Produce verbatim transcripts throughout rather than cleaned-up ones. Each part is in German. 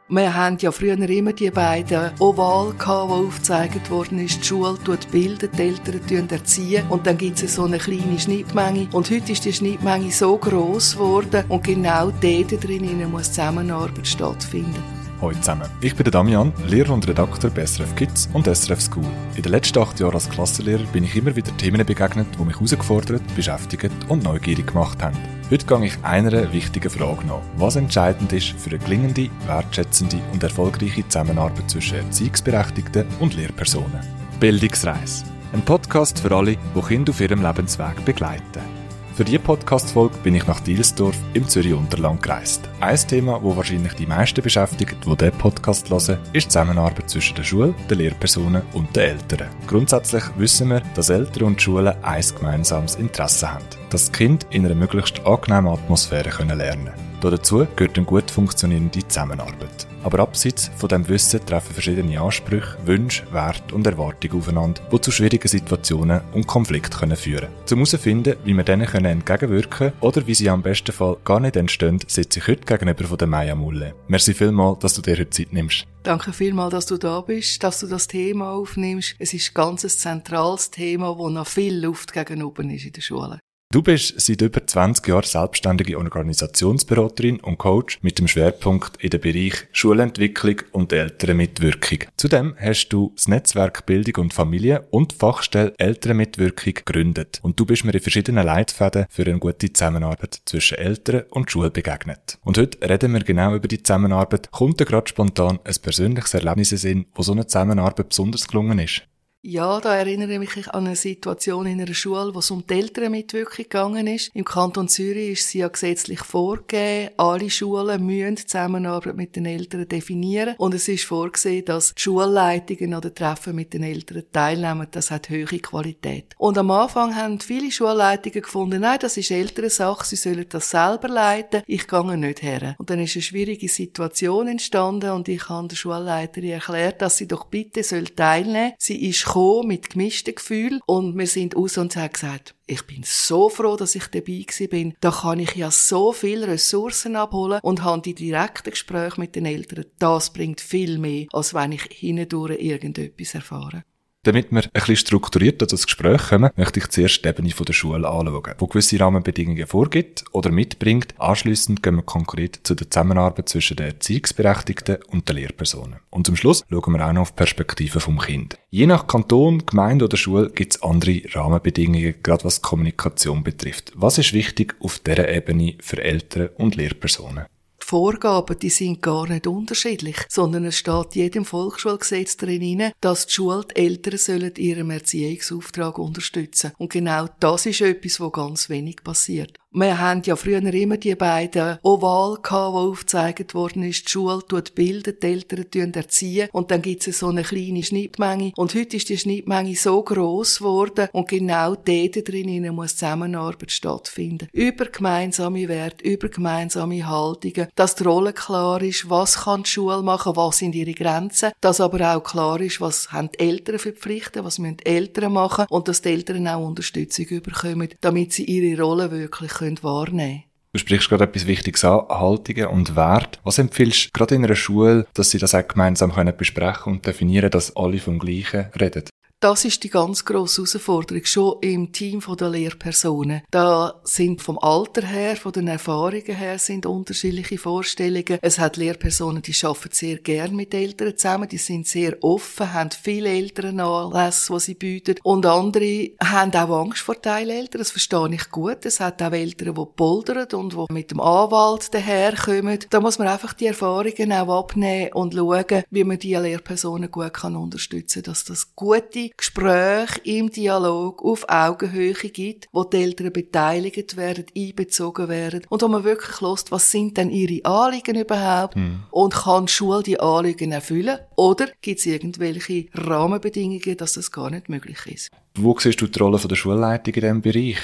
Wir haben ja früher immer die beiden Ovale gehabt, wo aufgezeigt worden ist, die Schule tut bilden, die Eltern erziehen und dann gibt es so eine kleine Schnittmenge. Und heute ist die Schnittmenge so gross geworden und genau dort drinnen muss Zusammenarbeit stattfinden. Hallo zusammen, ich bin der Damian, Lehrer und Redakteur bei S R F Kids und S R F School. In den letzten acht Jahren als Klassenlehrer bin ich immer wieder Themen begegnet, die mich herausgefordert, beschäftigt und neugierig gemacht haben. Heute gehe ich einer wichtigen Frage nach, was entscheidend ist für eine gelingende, wertschätzende und erfolgreiche Zusammenarbeit zwischen Erziehungsberechtigten und Lehrpersonen. Bildungsreise. Ein Podcast für alle, die Kinder auf ihrem Lebensweg begleiten. Für diese Podcast-Folge bin ich nach Dielsdorf im Zürich-Unterland gereist. Ein Thema, das wahrscheinlich die meisten beschäftigt, die diesen Podcast hören, ist die Zusammenarbeit zwischen der Schule, den Lehrpersonen und den Eltern. Grundsätzlich wissen wir, dass Eltern und Schulen ein gemeinsames Interesse haben, dass die Kinder in einer möglichst angenehmen Atmosphäre lernen können. Dazu gehört eine gut funktionierende Zusammenarbeit. Aber abseits von diesem Wissen treffen verschiedene Ansprüche, Wünsche, Werte und Erwartungen aufeinander, die zu schwierigen Situationen und Konflikten führen können. Um herauszufinden, wie wir denen entgegenwirken können oder wie sie am besten Fall gar nicht entstehen, sitze ich heute gegenüber von der Maya Mulle. Merci vielmals, dass du dir heute Zeit nimmst. Danke vielmals, dass du da bist, dass du das Thema aufnimmst. Es ist ganz ein zentrales Thema, das noch viel Luft gegenüber ist in der Schule. Du bist seit über zwanzig Jahren selbstständige Organisationsberaterin und Coach mit dem Schwerpunkt in den Bereich Schulentwicklung und Elternmitwirkung. Zudem hast du das Netzwerk Bildung und Familie und die Fachstelle Elternmitwirkung gegründet. Und du bist mir in verschiedenen Leitfäden für eine gute Zusammenarbeit zwischen Eltern und Schule begegnet. Und heute reden wir genau über die Zusammenarbeit. Kommt dir gerade spontan ein persönliches Erlebnis in den Sinn, wo so eine Zusammenarbeit besonders gelungen ist? Ja, da erinnere ich mich an eine Situation in einer Schule, wo es um die Elternmitwirkung gegangen ist. Im Kanton Zürich ist sie ja gesetzlich vorgegeben. Alle Schulen müssen die Zusammenarbeit mit den Eltern definieren. Und es ist vorgesehen, dass die Schulleitungen an den Treffen mit den Eltern teilnehmen. Das hat hohe Qualität. Und am Anfang haben viele Schulleitungen gefunden, nein, das ist Elternsache, sie sollen das selber leiten. Ich gehe nicht her. Und dann ist eine schwierige Situation entstanden und ich habe der Schulleiterin erklärt, dass sie doch bitte teilnehmen soll. Sie ist mit gemischten Gefühlen und wir sind raus und haben gesagt, ich bin so froh, dass ich dabei gewesen bin. Da kann ich ja so viele Ressourcen abholen und habe die direkten Gespräche mit den Eltern. Das bringt viel mehr, als wenn ich hindurch irgendetwas erfahre. Damit wir ein bisschen strukturiert an das Gespräch kommen, möchte ich zuerst die Ebene der Schule anschauen, die gewisse Rahmenbedingungen vorgibt oder mitbringt. Anschliessend gehen wir konkret zu der Zusammenarbeit zwischen den Erziehungsberechtigten und den Lehrpersonen. Und zum Schluss schauen wir auch noch auf die Perspektive vom Kind. Je nach Kanton, Gemeinde oder Schule gibt es andere Rahmenbedingungen, gerade was die Kommunikation betrifft. Was ist wichtig auf dieser Ebene für Eltern und Lehrpersonen? Die Vorgaben, die sind gar nicht unterschiedlich, sondern es steht jedem Volksschulgesetz drin, dass die Schule die Eltern sollen ihrem Erziehungsauftrag unterstützen. Und genau das ist etwas, was ganz wenig passiert. Wir haben ja früher immer die beiden Ovale gehabt, wo aufgezeigt worden ist, die Schule tut bilden, die Eltern erziehen und dann gibt es so eine kleine Schnittmenge. Und heute ist die Schnittmenge so gross geworden und genau dort drinnen muss Zusammenarbeit stattfinden. Über gemeinsame Werte, über gemeinsame Haltungen, dass die Rolle klar ist, was kann die Schule machen, was sind ihre Grenzen, dass aber auch klar ist, was haben die Eltern für Pflichten, was müssen die Eltern machen und dass die Eltern auch Unterstützung bekommen, damit sie ihre Rolle wirklich wahrnehmen. Du sprichst gerade etwas Wichtiges an, Haltungen und Werte. Was empfiehlst du gerade in einer Schule, dass sie das auch gemeinsam besprechen können und definieren, dass alle vom Gleichen reden? Das ist die ganz grosse Herausforderung, schon im Team der Lehrpersonen. Da sind vom Alter her, von den Erfahrungen her, sind unterschiedliche Vorstellungen. Es hat Lehrpersonen, die arbeiten sehr gern mit Eltern zusammen, die sind sehr offen, haben viele Elternanlässe, die sie bieten. Und andere haben auch Angst vor Teileltern, das verstehe ich gut. Es hat auch Eltern, die poldern und die mit dem Anwalt daherkommen. Da muss man einfach die Erfahrungen auch abnehmen und schauen, wie man diese Lehrpersonen gut kann unterstützen kann, dass das gute Gespräche im Dialog auf Augenhöhe gibt, wo die Eltern beteiligt werden, einbezogen werden und wo man wirklich hört, was sind denn ihre Anliegen überhaupt hm. und kann die Schule die Anliegen erfüllen oder gibt es irgendwelche Rahmenbedingungen, dass das gar nicht möglich ist. Wo siehst du die Rolle der Schulleitung in diesem Bereich?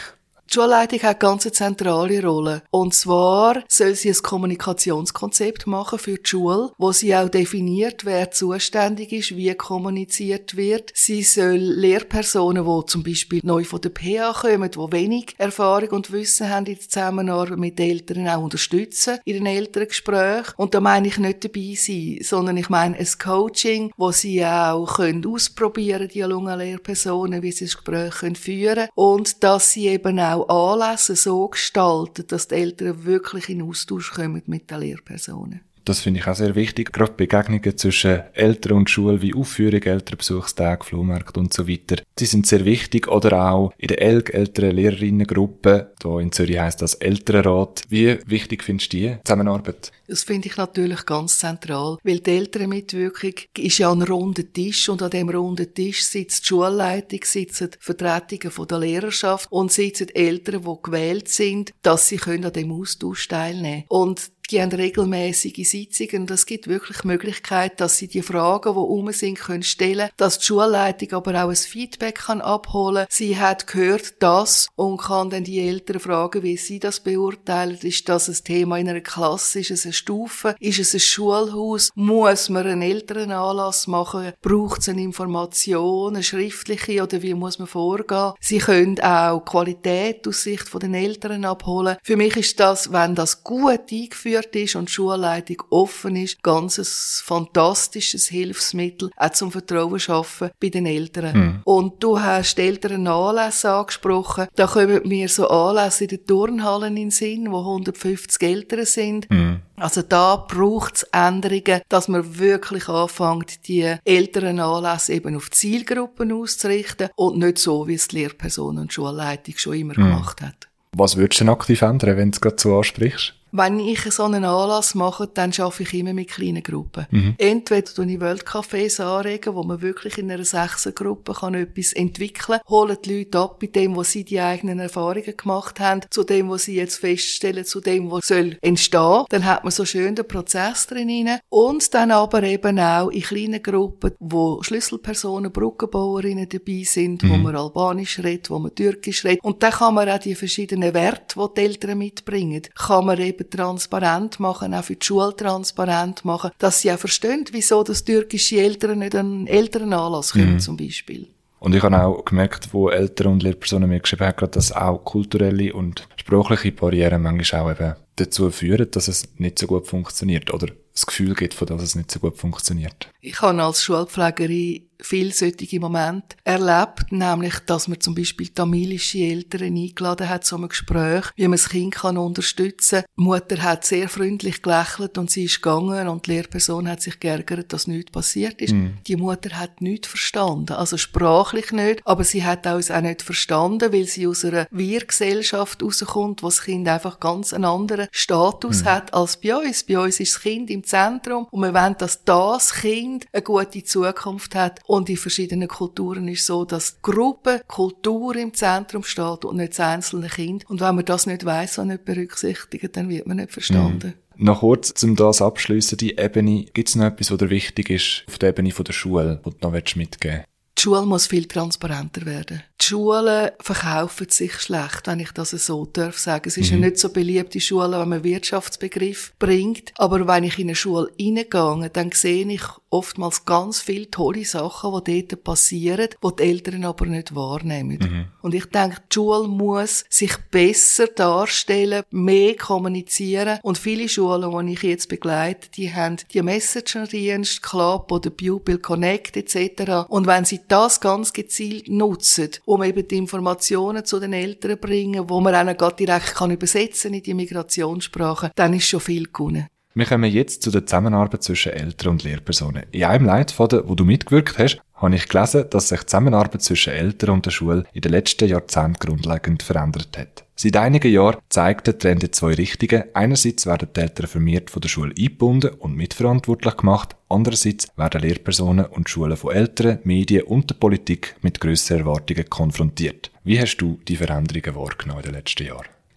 Die Schulleitung hat ganz eine zentrale Rolle. Und zwar soll sie ein Kommunikationskonzept machen für die Schule, wo sie auch definiert, wer zuständig ist, wie kommuniziert wird. Sie soll Lehrpersonen, die zum Beispiel neu von der P H kommen, die wenig Erfahrung und Wissen haben in der Zusammenarbeit mit Eltern, auch unterstützen in den Elterngesprächen. Und da meine ich nicht dabei sein, sondern ich meine ein Coaching, wo sie auch können ausprobieren, die jungen Lehrpersonen, wie sie das Gespräch können führen und dass sie eben auch Anlässe so gestalten, dass die Eltern wirklich in Austausch kommen mit den Lehrpersonen. Das finde ich auch sehr wichtig. Gerade Begegnungen zwischen Eltern und Schule, wie Aufführung, Elternbesuchstage, Flohmärkte und so weiter. Die sind sehr wichtig. Oder auch in der Elg, älteren Lehrerinnengruppe. Hier in Zürich heisst das Elternrat. Wie wichtig findest du die Zusammenarbeit? Das finde ich natürlich ganz zentral, weil die Elternmitwirkung ist ja ein runder Tisch und an dem runden Tisch sitzt die Schulleitung, sitzen Vertretungen von der Lehrerschaft und sitzen Eltern, die gewählt sind, dass sie können an dem Austausch teilnehmen können. Und die haben regelmäßige Sitzungen und es gibt wirklich die Möglichkeit, dass sie die Fragen, die rum sind, können stellen, dass die Schulleitung aber auch ein Feedback kann abholen. Sie hat gehört das und kann dann die Eltern fragen, wie sie das beurteilen. Ist das ein Thema in einer Klasse? Ist es eine Stufe? Ist es ein Schulhaus? Muss man einen Elternanlass machen? Braucht es eine Information, eine schriftliche oder wie muss man vorgehen? Sie können auch Qualität aus Sicht der Eltern abholen. Für mich ist das, wenn das gut eingeführt ist und die Schulleitung offen ist, ganz ein fantastisches Hilfsmittel, auch zum Vertrauen schaffen bei den Eltern. Mhm. Und du hast die Elternanlässe angesprochen. Da kommen mir so Anlässe in den Turnhallen in den Sinn, wo hundertfünfzig Eltern sind. Mhm. Also da braucht es Änderungen, dass man wirklich anfängt, die Elternanlässe eben auf Zielgruppen auszurichten und nicht so, wie es die Lehrperson und die Schulleitung schon immer mhm. gemacht hat. Was würdest du denn aktiv ändern, wenn du es gerade so ansprichst? Wenn ich so einen Anlass mache, dann arbeite ich immer mit kleinen Gruppen. Mhm. Entweder tue ich Weltcafés anregen, wo man wirklich in einer Sechsergruppe kann etwas entwickeln kann, holen die Leute ab bei dem, wo sie die eigenen Erfahrungen gemacht haben, zu dem, was sie jetzt feststellen, zu dem, was soll entstehen. Dann hat man so schön den Prozess drin. Und dann aber eben auch in kleinen Gruppen, wo Schlüsselpersonen, Brückenbauerinnen dabei sind, mhm. wo man Albanisch redet, wo man Türkisch redet. Und dann kann man auch die verschiedenen Werte, die die Eltern mitbringen, kann man eben transparent machen, auch für die Schule transparent machen, dass sie auch verstehen, wieso das türkische Eltern nicht an einen Elternanlass kommen, mhm. zum Beispiel. Und ich habe auch gemerkt, wo Eltern und Lehrpersonen mir geschrieben haben, dass auch kulturelle und sprachliche Barrieren manchmal auch eben dazu führen, dass es nicht so gut funktioniert oder das Gefühl gibt, von dass es nicht so gut funktioniert. Ich habe als Schulpflegerin viele solche Momente erlebt, nämlich, dass man zum Beispiel tamilische Eltern eingeladen hat zu einem Gespräch, wie man das Kind kann unterstützen kann. Die Mutter hat sehr freundlich gelächelt und sie ist gegangen und die Lehrperson hat sich geärgert, dass nichts passiert ist. Mm. Die Mutter hat nichts verstanden, also sprachlich nicht, aber sie hat uns auch nicht verstanden, weil sie aus einer Wir-Gesellschaft rauskommt, wo das Kind einfach ganz einen anderen Status mm. hat als bei uns. Bei uns ist das Kind im Zentrum und wir wollen, dass das Kind eine gute Zukunft hat. Und in verschiedenen Kulturen ist es so, dass die Gruppe, Kultur im Zentrum steht und nicht das einzelne Kind. Und wenn man das nicht weiss und nicht berücksichtigt, dann wird man nicht verstanden. Mhm. Noch kurz, um das abschliessen, die Ebene, gibt es noch etwas, was dir wichtig ist auf der Ebene der Schule, was du noch mitgeben willst? Die Schule muss viel transparenter werden. Die Schulen verkaufen sich schlecht, wenn ich das so darf sagen. Es ist mhm. ja nicht so beliebt in Schulen, wenn man Wirtschaftsbegriff bringt. Aber wenn ich in eine Schule reingehe, dann sehe ich oftmals ganz viele tolle Sachen, die dort passieren, die die Eltern aber nicht wahrnehmen. Mhm. Und ich denke, die Schule muss sich besser darstellen, mehr kommunizieren. Und viele Schulen, die ich jetzt begleite, die haben die Messenger-Dienste, Club oder Pupil Connect et cetera. Und wenn sie das ganz gezielt nutzen, um eben die Informationen zu den Eltern zu bringen, wo man auch gerade direkt kann übersetzen in die Migrationssprache, dann ist schon viel gewonnen. Wir kommen jetzt zu der Zusammenarbeit zwischen Eltern und Lehrpersonen. In einem Leitfaden, wo du mitgewirkt hast, habe ich gelesen, dass sich die Zusammenarbeit zwischen Eltern und der Schule in den letzten Jahrzehnten grundlegend verändert hat. Seit einigen Jahren zeigt der Trend in zwei Richtungen. Einerseits werden die Eltern vermehrt von der Schule eingebunden und mitverantwortlich gemacht. Andererseits werden Lehrpersonen und Schulen von Eltern, Medien und der Politik mit grösseren Erwartungen konfrontiert. Wie hast du die Veränderungen wahrgenommen in den letzten Jahren?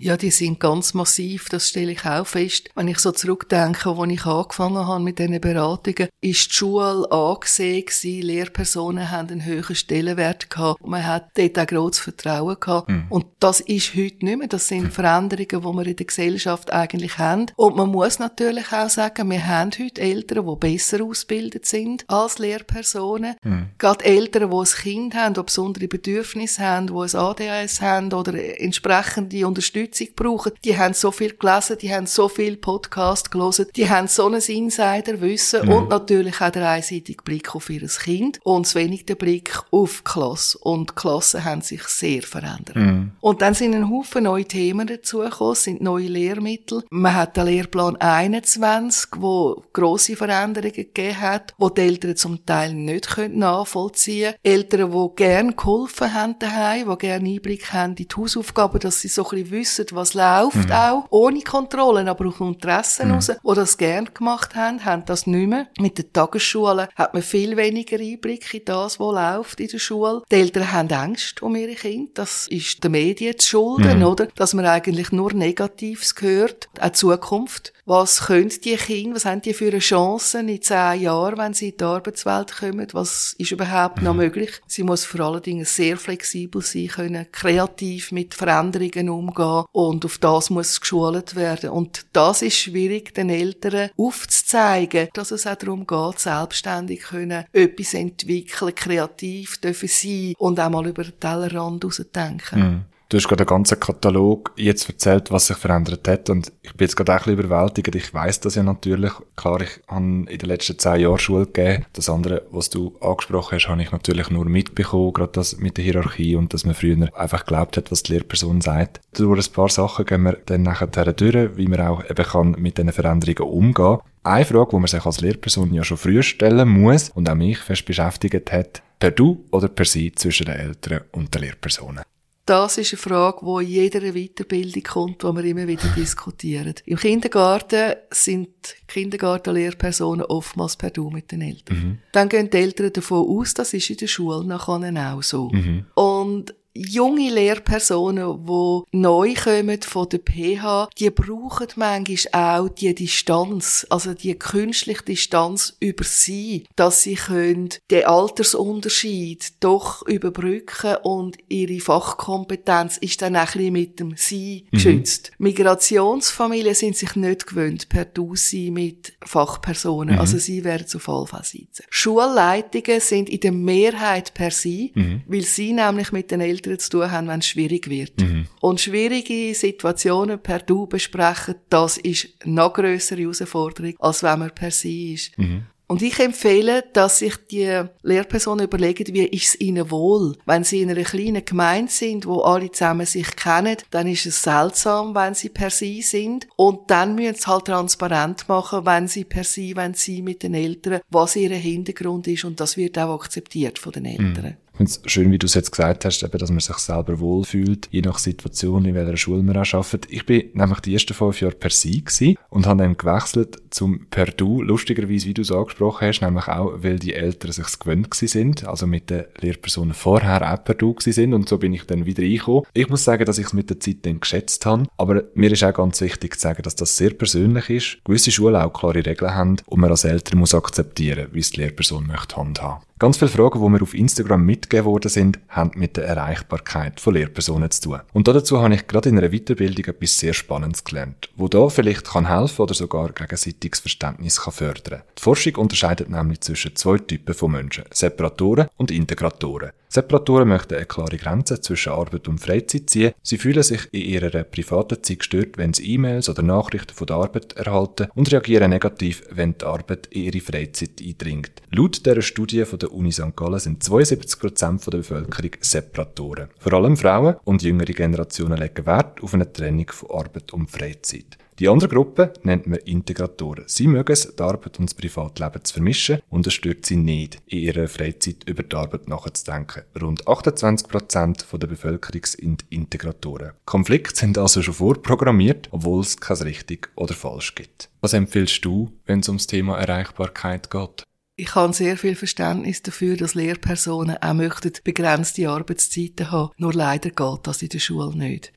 Ja, die sind ganz massiv, das stelle ich auch fest. Wenn ich so zurückdenke, als ich angefangen habe mit diesen Beratungen, ist die Schule angesehen gewesen, Lehrpersonen haben einen höheren Stellenwert gehabt. Man hat dort auch grosses Vertrauen gehabt. Mhm. Und das ist heute nicht mehr. Das sind Veränderungen, die wir in der Gesellschaft eigentlich haben. Und man muss natürlich auch sagen, wir haben heute Eltern, die besser ausgebildet sind als Lehrpersonen. Mhm. Gerade Eltern, die ein Kind haben, die besondere Bedürfnisse haben, die ein A D H S haben oder entsprechende Unterstützung brauchen, die haben so viel gelesen, die haben so viel Podcast gelesen, die haben so ein Insiderwissen mhm. und natürlich auch den einseitigen Blick auf ihr Kind und zu wenig den Blick auf die Klasse. Und die Klassen haben sich sehr verändert. Mhm. Und dann sind ein Haufen neue Themen dazugekommen, sind neue Lehrmittel. Man hat den Lehrplan einundzwanzig, wo grosse Veränderungen gegeben hat, wo die Eltern zum Teil nicht nachvollziehen können. Eltern, die gerne geholfen haben daheim, die gerne Einblick haben in die Hausaufgaben, dass sie so ein bisschen wissen, was läuft mhm. auch, ohne Kontrollen, aber auch Interessen mhm. raus, die das gerne gemacht haben, haben das nicht mehr. Mit den Tagesschulen hat man viel weniger Einblick in das, was läuft in der Schule. Die Eltern haben Angst um ihre Kinder, das ist den Medien zu schulden, mhm. oder? Dass man eigentlich nur Negatives hört, auch Zukunft. Was können die Kinder, was haben die für eine Chancen in zehn Jahren, wenn sie in die Arbeitswelt kommen? Was ist überhaupt mhm. noch möglich? Sie muss vor allen Dingen sehr flexibel sein können, kreativ mit Veränderungen umgehen und auf das muss geschult werden. Und das ist schwierig, den Eltern aufzuzeigen, dass es auch darum geht, selbstständig können, etwas entwickeln, kreativ dürfen sein und auch mal über den Tellerrand rausdenken. Mhm. Du hast gerade einen ganzen Katalog jetzt erzählt, was sich verändert hat und ich bin jetzt gerade auch ein bisschen überwältigt. Ich weiss das ja natürlich. Klar, ich habe in den letzten zehn Jahren Schule gegeben. Das andere, was du angesprochen hast, habe ich natürlich nur mitbekommen, gerade das mit der Hierarchie und dass man früher einfach geglaubt hat, was die Lehrperson sagt. Durch ein paar Sachen gehen wir dann nachher durch, wie man auch eben kann mit diesen Veränderungen umgehen. Eine Frage, die man sich als Lehrperson ja schon früher stellen muss und auch mich fest beschäftigt hat, per Du oder per Sie zwischen den Eltern und den Lehrpersonen? Das ist eine Frage, die in jeder Weiterbildung kommt, die wir immer wieder diskutieren. Im Kindergarten sind Kindergartenlehrpersonen oftmals per Du mit den Eltern. Mhm. Dann gehen die Eltern davon aus, das ist in der Schule nachher auch so. Mhm. Und junge Lehrpersonen, die neu kommen von der P H, die brauchen manchmal auch die Distanz, also die künstliche Distanz über sie, dass sie können den Altersunterschied doch überbrücken und ihre Fachkompetenz ist dann ein bisschen mit dem Sie mhm. geschützt. Migrationsfamilien sind sich nicht gewöhnt per Du sein mit Fachpersonen, mhm. also sie werden zu Fallfall sitzen. Schulleitungen sind in der Mehrheit per Sie, mhm. weil sie nämlich mit den Eltern zu tun haben, wenn es schwierig wird. Mhm. Und schwierige Situationen per Du besprechen, das ist eine noch grössere Herausforderung, als wenn man per Sie ist. Mhm. Und ich empfehle, dass sich die Lehrpersonen überlegen, wie ist es ihnen wohl. Wenn sie in einer kleinen Gemeinde sind, wo alle zusammen sich kennen, dann ist es seltsam, wenn sie per Sie sind. Und dann müssen sie halt transparent machen, wenn sie per Sie, wenn sie mit den Eltern, was ihr Hintergrund ist. Und das wird auch akzeptiert von den Eltern. Mhm. Ich finde es schön, wie du es jetzt gesagt hast, eben, dass man sich selber wohlfühlt, je nach Situation, in welcher Schule man auch arbeitet. Ich bin nämlich die ersten fünf Jahre per Sie gewesen und habe dann gewechselt zum per Du, lustigerweise, wie du es angesprochen hast, nämlich auch, weil die Eltern sich gewöhnt gewesen sind, also mit den Lehrpersonen vorher auch per Du gewesen sind und so bin ich dann wieder reingekommen. Ich muss sagen, dass ich es mit der Zeit dann geschätzt habe, aber mir ist auch ganz wichtig zu sagen, dass das sehr persönlich ist, gewisse Schulen auch klare Regeln haben und man als Eltern muss akzeptieren, wie es die Lehrperson möchte handhaben. Ganz viele Fragen, die mir auf Instagram mitgegeben worden sind, haben mit der Erreichbarkeit von Lehrpersonen zu tun. Und dazu habe ich gerade in einer Weiterbildung etwas sehr Spannendes gelernt, wo da vielleicht kann helfen oder sogar gegenseitiges Verständnis kann fördern. Die Forschung unterscheidet nämlich zwischen zwei Typen von Menschen, Separatoren und Integratoren. Separatoren möchten eine klare Grenze zwischen Arbeit und Freizeit ziehen. Sie fühlen sich in ihrer privaten Zeit gestört, wenn sie E-Mails oder Nachrichten von der Arbeit erhalten und reagieren negativ, wenn die Arbeit in ihre Freizeit eindringt. Laut dieser Studie von der Uni Sankt Gallen sind zweiundsiebzig Prozent der Bevölkerung Separatoren. Vor allem Frauen und jüngere Generationen legen Wert auf eine Trennung von Arbeit und Freizeit. Die andere Gruppe nennt man Integratoren. Sie mögen es, die Arbeit und das Privatleben zu vermischen und es stört sie nicht, in ihrer Freizeit über die Arbeit nachzudenken. Rund achtundzwanzig Prozent der Bevölkerung sind Integratoren. Konflikte sind also schon vorprogrammiert, obwohl es kein richtig oder falsch gibt. Was empfiehlst du, wenn es ums Thema Erreichbarkeit geht? Ich habe sehr viel Verständnis dafür, dass Lehrpersonen auch möchten begrenzte Arbeitszeiten haben. Nur leider geht das in der Schule nicht.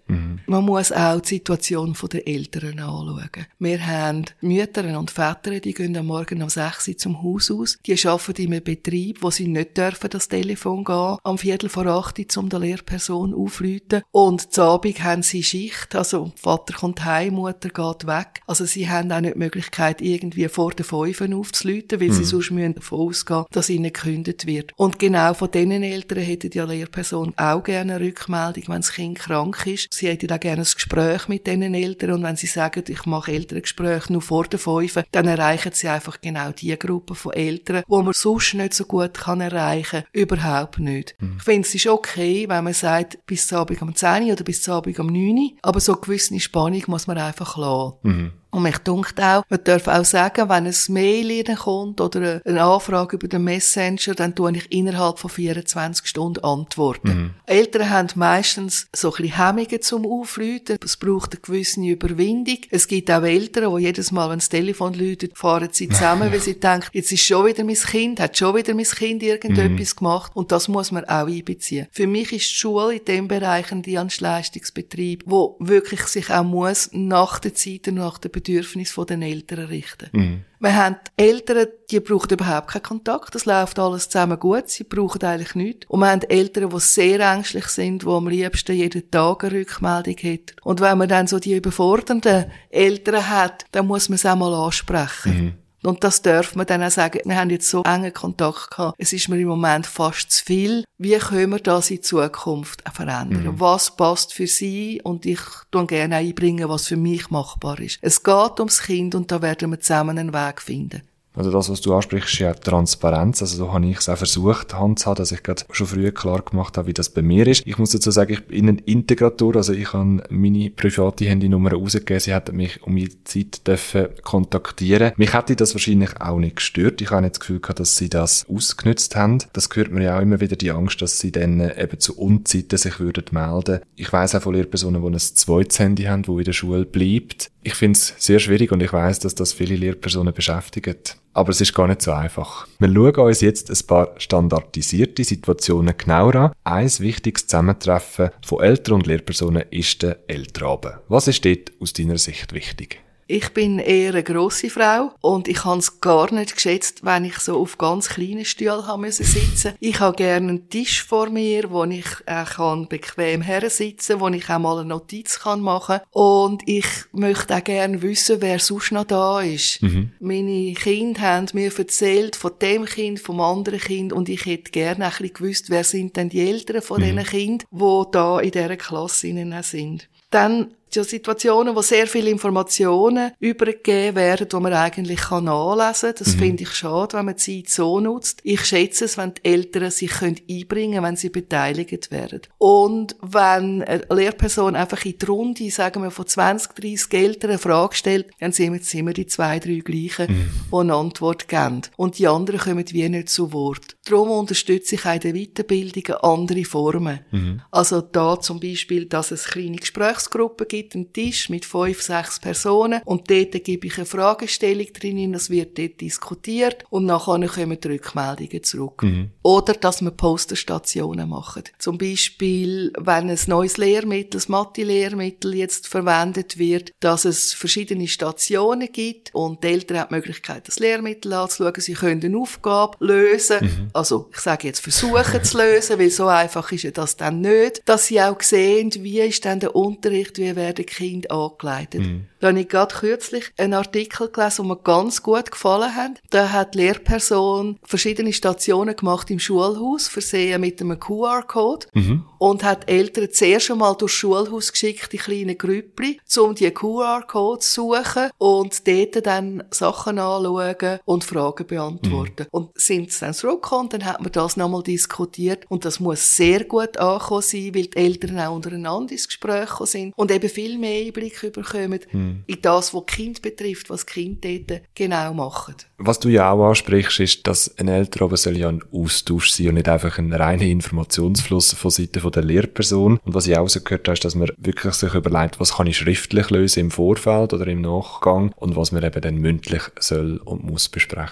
Mhm. Man muss auch die Situation der Eltern anschauen. Wir haben Mütter und Väter, die gehen am Morgen um sechs Uhr zum Haus aus. Die arbeiten in einem Betrieb, wo sie nicht dürfen, das Telefon gehen, am Viertel vor acht Uhr, um der Lehrperson aufzuläuten. Und zum Abend haben sie Schicht, also Vater kommt heim, Mutter geht weg. Also sie haben auch nicht die Möglichkeit, irgendwie vor den Fünfen aufzuläuten, weil mhm. sie sonst müssen davon ausgehen, dass ihnen gekündigt wird. Und genau von diesen Eltern hätte die Lehrperson auch gerne eine Rückmeldung, wenn das Kind krank ist. Sie hätte auch gerne ein Gespräch mit diesen Eltern, und wenn sie sagen, ich mache Elterngespräche nur vor den Fünfen, dann erreichen sie einfach genau die Gruppe von Eltern, die man sonst nicht so gut kann erreichen kann. Überhaupt nicht. Mhm. Ich finde, es ist okay, wenn man sagt, bis zum Abend um zehn Uhr oder bis zum Abend um neun Uhr, aber so eine gewisse Spannung muss man einfach lassen. Mhm. Und mich dunkt auch, man darf auch sagen, wenn ein Mail kommt oder eine Anfrage über den Messenger, dann tue ich innerhalb von vierundzwanzig Stunden antworten. Mhm. Eltern haben meistens so ein bisschen Hemmungen zum Aufläuten. Es braucht eine gewisse Überwindung. Es gibt auch Eltern, die jedes Mal, wenn das Telefon läutet, fahren sie zusammen, weil sie denken, jetzt ist schon wieder mein Kind, hat schon wieder mein Kind irgendetwas mhm. gemacht. Und das muss man auch einbeziehen. Für mich ist die Schule in dem Bereich ein Dienstleistungsbetrieb, wo wirklich sich auch muss nach der Zeit und nach der Bedürfnis den Eltern richten. Mhm. Wir haben Eltern, die brauchen überhaupt keinen Kontakt. Das läuft alles zusammen gut. Sie brauchen eigentlich nichts. Und wir haben Eltern, die sehr ängstlich sind, die am liebsten jeden Tag eine Rückmeldung hätten. Und wenn man dann so die überfordernden Eltern hat, dann muss man es auch mal ansprechen. Mhm. Und das darf man dann auch sagen, wir haben jetzt so engen Kontakt gehabt. Es ist mir im Moment fast zu viel. Wie können wir das in Zukunft verändern? Mhm. Was passt für Sie? Und ich tue gerne einbringen, was für mich machbar ist. Es geht ums Kind, und da werden wir zusammen einen Weg finden. Also das, was du ansprichst, ist ja Transparenz. Also so habe ich es auch versucht, handzuhaben, dass ich gerade schon früher klar gemacht habe, wie das bei mir ist. Ich muss dazu sagen, ich bin ein Integrator, also ich habe meine private Handynummer rausgegeben. Sie hätten mich um jede Zeit dürfen kontaktieren. Mich hätte das wahrscheinlich auch nicht gestört. Ich habe nicht das Gefühl gehabt, dass sie das ausgenutzt haben. Das hört mir ja auch immer wieder, die Angst, dass sie dann eben zu Unzeiten sich würden melden. Ich weiss auch von Lehrpersonen, die ein zweites Handy haben, das in der Schule bleibt. Ich finde es sehr schwierig, und ich weiss, dass das viele Lehrpersonen beschäftigt. Aber es ist gar nicht so einfach. Wir schauen uns jetzt ein paar standardisierte Situationen genauer an. Ein wichtiges Zusammentreffen von Eltern und Lehrpersonen ist der Elternabend. Was ist dort aus deiner Sicht wichtig? Ich bin eher eine grosse Frau, und ich habe es gar nicht geschätzt, wenn ich so auf ganz kleinen Stühlen haben müssen sitzen. Ich habe gerne einen Tisch vor mir, wo ich äh, kann bequem hersitzen, wo ich auch mal eine Notiz kann machen. Und ich möchte auch gerne wissen, wer sonst noch da ist. Mhm. Meine Kinder haben mir erzählt von dem Kind, vom anderen Kind, und ich hätte gerne ein bisschen gewusst, wer sind denn die Eltern von mhm. diesen Kindern, die da in dieser Klasse sind. Dann so Situationen, wo sehr viele Informationen übergegeben werden, die man eigentlich nachlesen kann. Das mhm. finde ich schade, wenn man die Zeit so nutzt. Ich schätze es, wenn die Eltern sich einbringen können, wenn sie beteiligt werden. Und wenn eine Lehrperson einfach in die Runde, sagen wir, von zwanzig, dreissig Eltern eine Frage stellt, dann sind es immer die zwei, drei gleichen, mhm. die eine Antwort geben. Und die anderen kommen wie nicht zu Wort. Darum unterstütze ich auch in der Weiterbildung andere Formen. Mhm. Also da zum Beispiel, dass es kleine Gesprächsgruppen gibt, einen Tisch mit fünf, sechs Personen, und dort gebe ich eine Fragestellung drin, das wird dort diskutiert, und nachher kommen die Rückmeldungen zurück. Mhm. Oder dass wir Posterstationen machen. Zum Beispiel, wenn ein neues Lehrmittel, ein Mathe-Lehrmittel jetzt verwendet wird, dass es verschiedene Stationen gibt, und die Eltern haben die Möglichkeit, das Lehrmittel anzuschauen, sie können eine Aufgabe lösen, mhm. also ich sage jetzt versuchen zu lösen, weil so einfach ist ja das dann nicht, dass sie auch sehen, wie ist dann der Unterricht, wie werden Kinder angeleitet. Mhm. Da habe ich gerade kürzlich einen Artikel gelesen, der mir ganz gut gefallen hat. Da hat die Lehrperson verschiedene Stationen gemacht im Schulhaus, versehen mit einem Q R-Code, mhm. und hat Eltern zuerst einmal durchs Schulhaus geschickt, die kleinen Grüppli, um die Q R-Codes zu suchen und dort dann Sachen anschauen und Fragen beantworten. Mhm. Und sind sie dann zurückgekommen, dann hat man das nochmal diskutiert, und das muss sehr gut angekommen sein, weil die Eltern auch untereinander ins Gespräch gekommen sind und eben viel mehr Einblick bekommen mhm. in das, was Kind betrifft, was Kind dort genau machen. Was du ja auch ansprichst, ist, dass ein Elternabend soll ja ein Austausch sein und nicht einfach ein reiner Informationsfluss von Seiten der Lehrperson. Und was ich auch so gehört habe, ist, dass man wirklich sich überlegt, was kann ich schriftlich lösen im Vorfeld oder im Nachgang und was man eben dann mündlich soll und muss besprechen.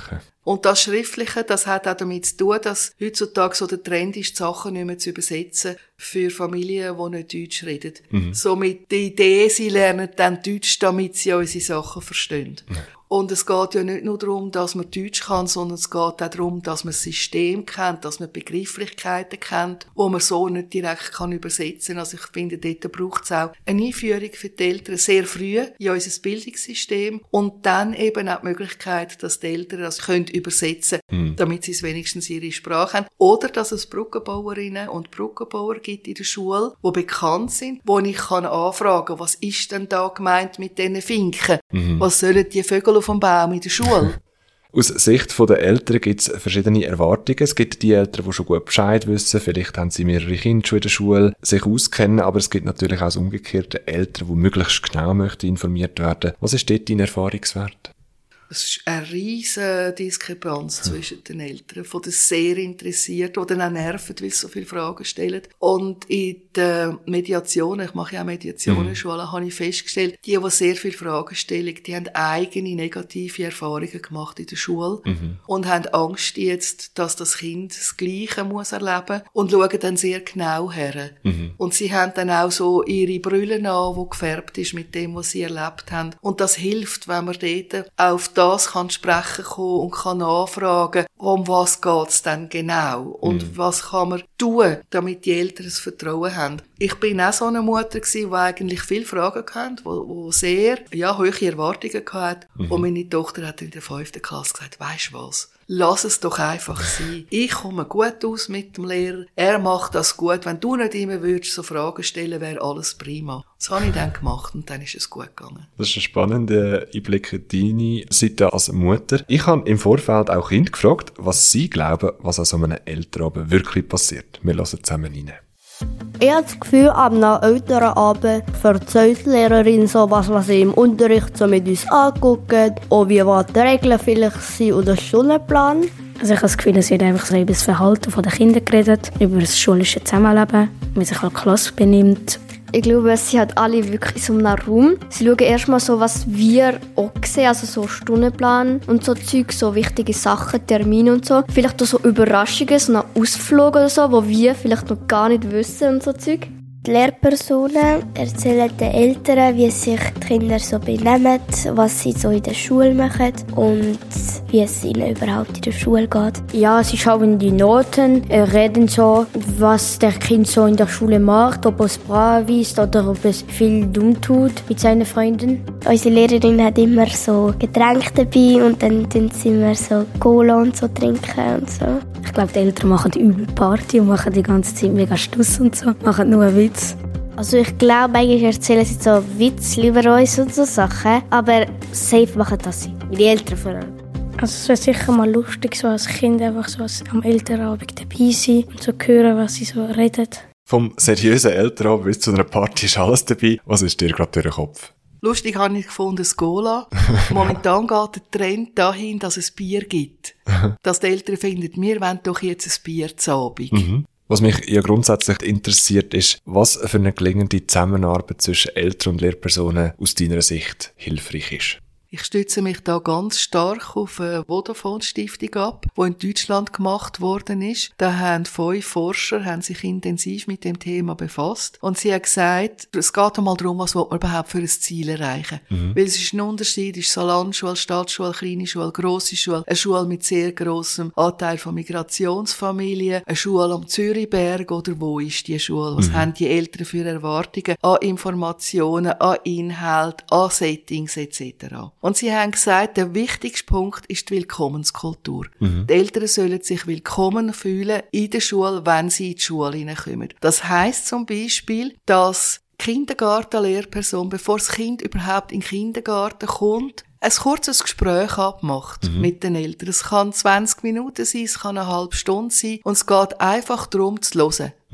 Und das Schriftliche, das hat auch damit zu tun, dass heutzutage so der Trend ist, die Sachen nicht mehr zu übersetzen für Familien, die nicht Deutsch reden. Mhm. Somit die Idee, sie lernen dann Deutsch, damit sie unsere Sachen verstehen. Mhm. Und es geht ja nicht nur darum, dass man Deutsch kann, sondern es geht auch darum, dass man das System kennt, dass man Begrifflichkeiten kennt, die man so nicht direkt kann übersetzen kann. Also ich finde, dort braucht es auch eine Einführung für die Eltern sehr früh in unser Bildungssystem und dann eben auch die Möglichkeit, dass die Eltern das können übersetzen können, mhm. damit sie es wenigstens ihre Sprache haben. Oder dass es Brückenbauerinnen und Brückenbauer gibt in der Schule, die bekannt sind, wo ich kann anfragen kann, was ist denn da gemeint mit diesen Finken? Mhm. Was sollen die Vögel auf dem Baum in der Schule? Aus Sicht der Eltern gibt es verschiedene Erwartungen. Es gibt die Eltern, die schon gut Bescheid wissen, vielleicht haben sie mehrere Kinder schon in der Schule, sich auskennen, aber es gibt natürlich auch das umgekehrte Eltern, die möglichst genau möchten informiert werden. Was ist dort dein Erfahrungswert? Es ist eine riesige Diskrepanz zwischen den Eltern, von den sehr Interessierten, die dann auch nerven, weil sie so viele Fragen stellen. Und in der Mediation, ich mache ja auch Mediationenschule, mhm. habe ich festgestellt, die, die sehr viele Fragen stellen, die haben eigene negative Erfahrungen gemacht in der Schule mhm. und haben Angst jetzt, dass das Kind das Gleiche muss erleben und schauen dann sehr genau her. Mhm. Und sie haben dann auch so ihre Brille an, die gefärbt ist mit dem, was sie erlebt haben. Und das hilft, wenn man dort auf das kann sprechen kommen und kann nachfragen, um was geht's denn genau und mhm. was kann man tun, damit die Eltern das Vertrauen haben. Ich bin auch so eine Mutter gewesen, die eigentlich viele Fragen hatte, die, die sehr, ja, hohe Erwartungen hatte. Mhm. Und meine Tochter hat in der fünften Klasse gesagt, weisst du was? Lass es doch einfach sein. Ich komme gut aus mit dem Lehrer. Er macht das gut. Wenn du nicht immer würdest so Fragen stellen, wäre alles prima. Das habe ich dann gemacht und dann ist es gut gegangen. Das ist ein spannender Einblick in deine Seite als Mutter. Ich habe im Vorfeld auch Kinder gefragt, was sie glauben, was an so einem Elternabend wirklich passiert. Wir hören zusammen rein. Ich habe das Gefühl, am Elternabend erzählt die Lehrerin so was, was sie im Unterricht so mit uns anguckt, auch wie was die Regeln vielleicht sind oder der Stundenplan. Also ich habe das Gefühl, es wird einfach so über das Verhalten der Kinder geredet, über das schulische Zusammenleben, wie sich eine Klasse benimmt. Ich glaube, sie hat alle wirklich so einen Raum. Sie schauen erstmal so, was wir auch sehen, also so Stundenplan und so Zeug, so wichtige Sachen, Termine und so. Vielleicht auch so Überraschungen, so einen Ausflug oder so, wo wir vielleicht noch gar nicht wissen und so Zeug. Die Lehrpersonen erzählen den Eltern, wie sich die Kinder so benehmen, was sie so in der Schule machen und wie es ihnen überhaupt in der Schule geht. Ja, sie schauen die Noten, reden so, was der Kind so in der Schule macht, ob es brav ist oder ob es viel dumm tut mit seinen Freunden. Unsere Lehrerin hat immer so Getränke dabei und dann trinken sie immer so Cola und so trinken und so. Ich glaube, die Eltern machen die übel Party und machen die ganze Zeit mega Stuss und so, machen nur einen Witz. Also ich glaube, eigentlich erzählen sie so Witz über uns und so Sachen, aber safe machen das sie, wie die Eltern vor allem. Also es wäre sicher mal lustig, so als Kind einfach so am Elternabend dabei sein und so hören, was sie so reden. Vom seriösen Elternabend bis zu einer Party ist alles dabei. Was ist dir gerade durch den Kopf? Lustig habe ich gefunden, das Cola. Momentan geht der Trend dahin, dass es Bier gibt. Dass die Eltern finden, wir wollen doch jetzt ein Bier zu Abend. Mhm. Was mich ja grundsätzlich interessiert, ist, was für eine gelingende Zusammenarbeit zwischen Eltern und Lehrpersonen aus deiner Sicht hilfreich ist. Ich stütze mich da ganz stark auf eine Vodafone-Stiftung ab, die in Deutschland gemacht worden ist. Da haben fünf Forscher haben sich intensiv mit dem Thema befasst. Und sie haben gesagt, es geht einmal darum, was will man überhaupt für ein Ziel erreichen. Mhm. Weil es ist ein Unterschied, ist es eine Landschule, Stadtschule, kleine Schule, grosse Schule, eine Schule mit sehr grossem Anteil von Migrationsfamilien, eine Schule am Zürichberg oder wo ist die Schule? Was mhm. haben die Eltern für Erwartungen an Informationen, an Inhalt, an Settings et cetera. Und sie haben gesagt, der wichtigste Punkt ist die Willkommenskultur. Mhm. Die Eltern sollen sich willkommen fühlen in der Schule, wenn sie in die Schule hineinkommen. Das heisst zum Beispiel, dass die Kindergartenlehrperson, bevor das Kind überhaupt in den Kindergarten kommt, ein kurzes Gespräch abmacht mhm. mit den Eltern. Es kann zwanzig Minuten sein, es kann eine halbe Stunde sein und es geht einfach darum zu hören.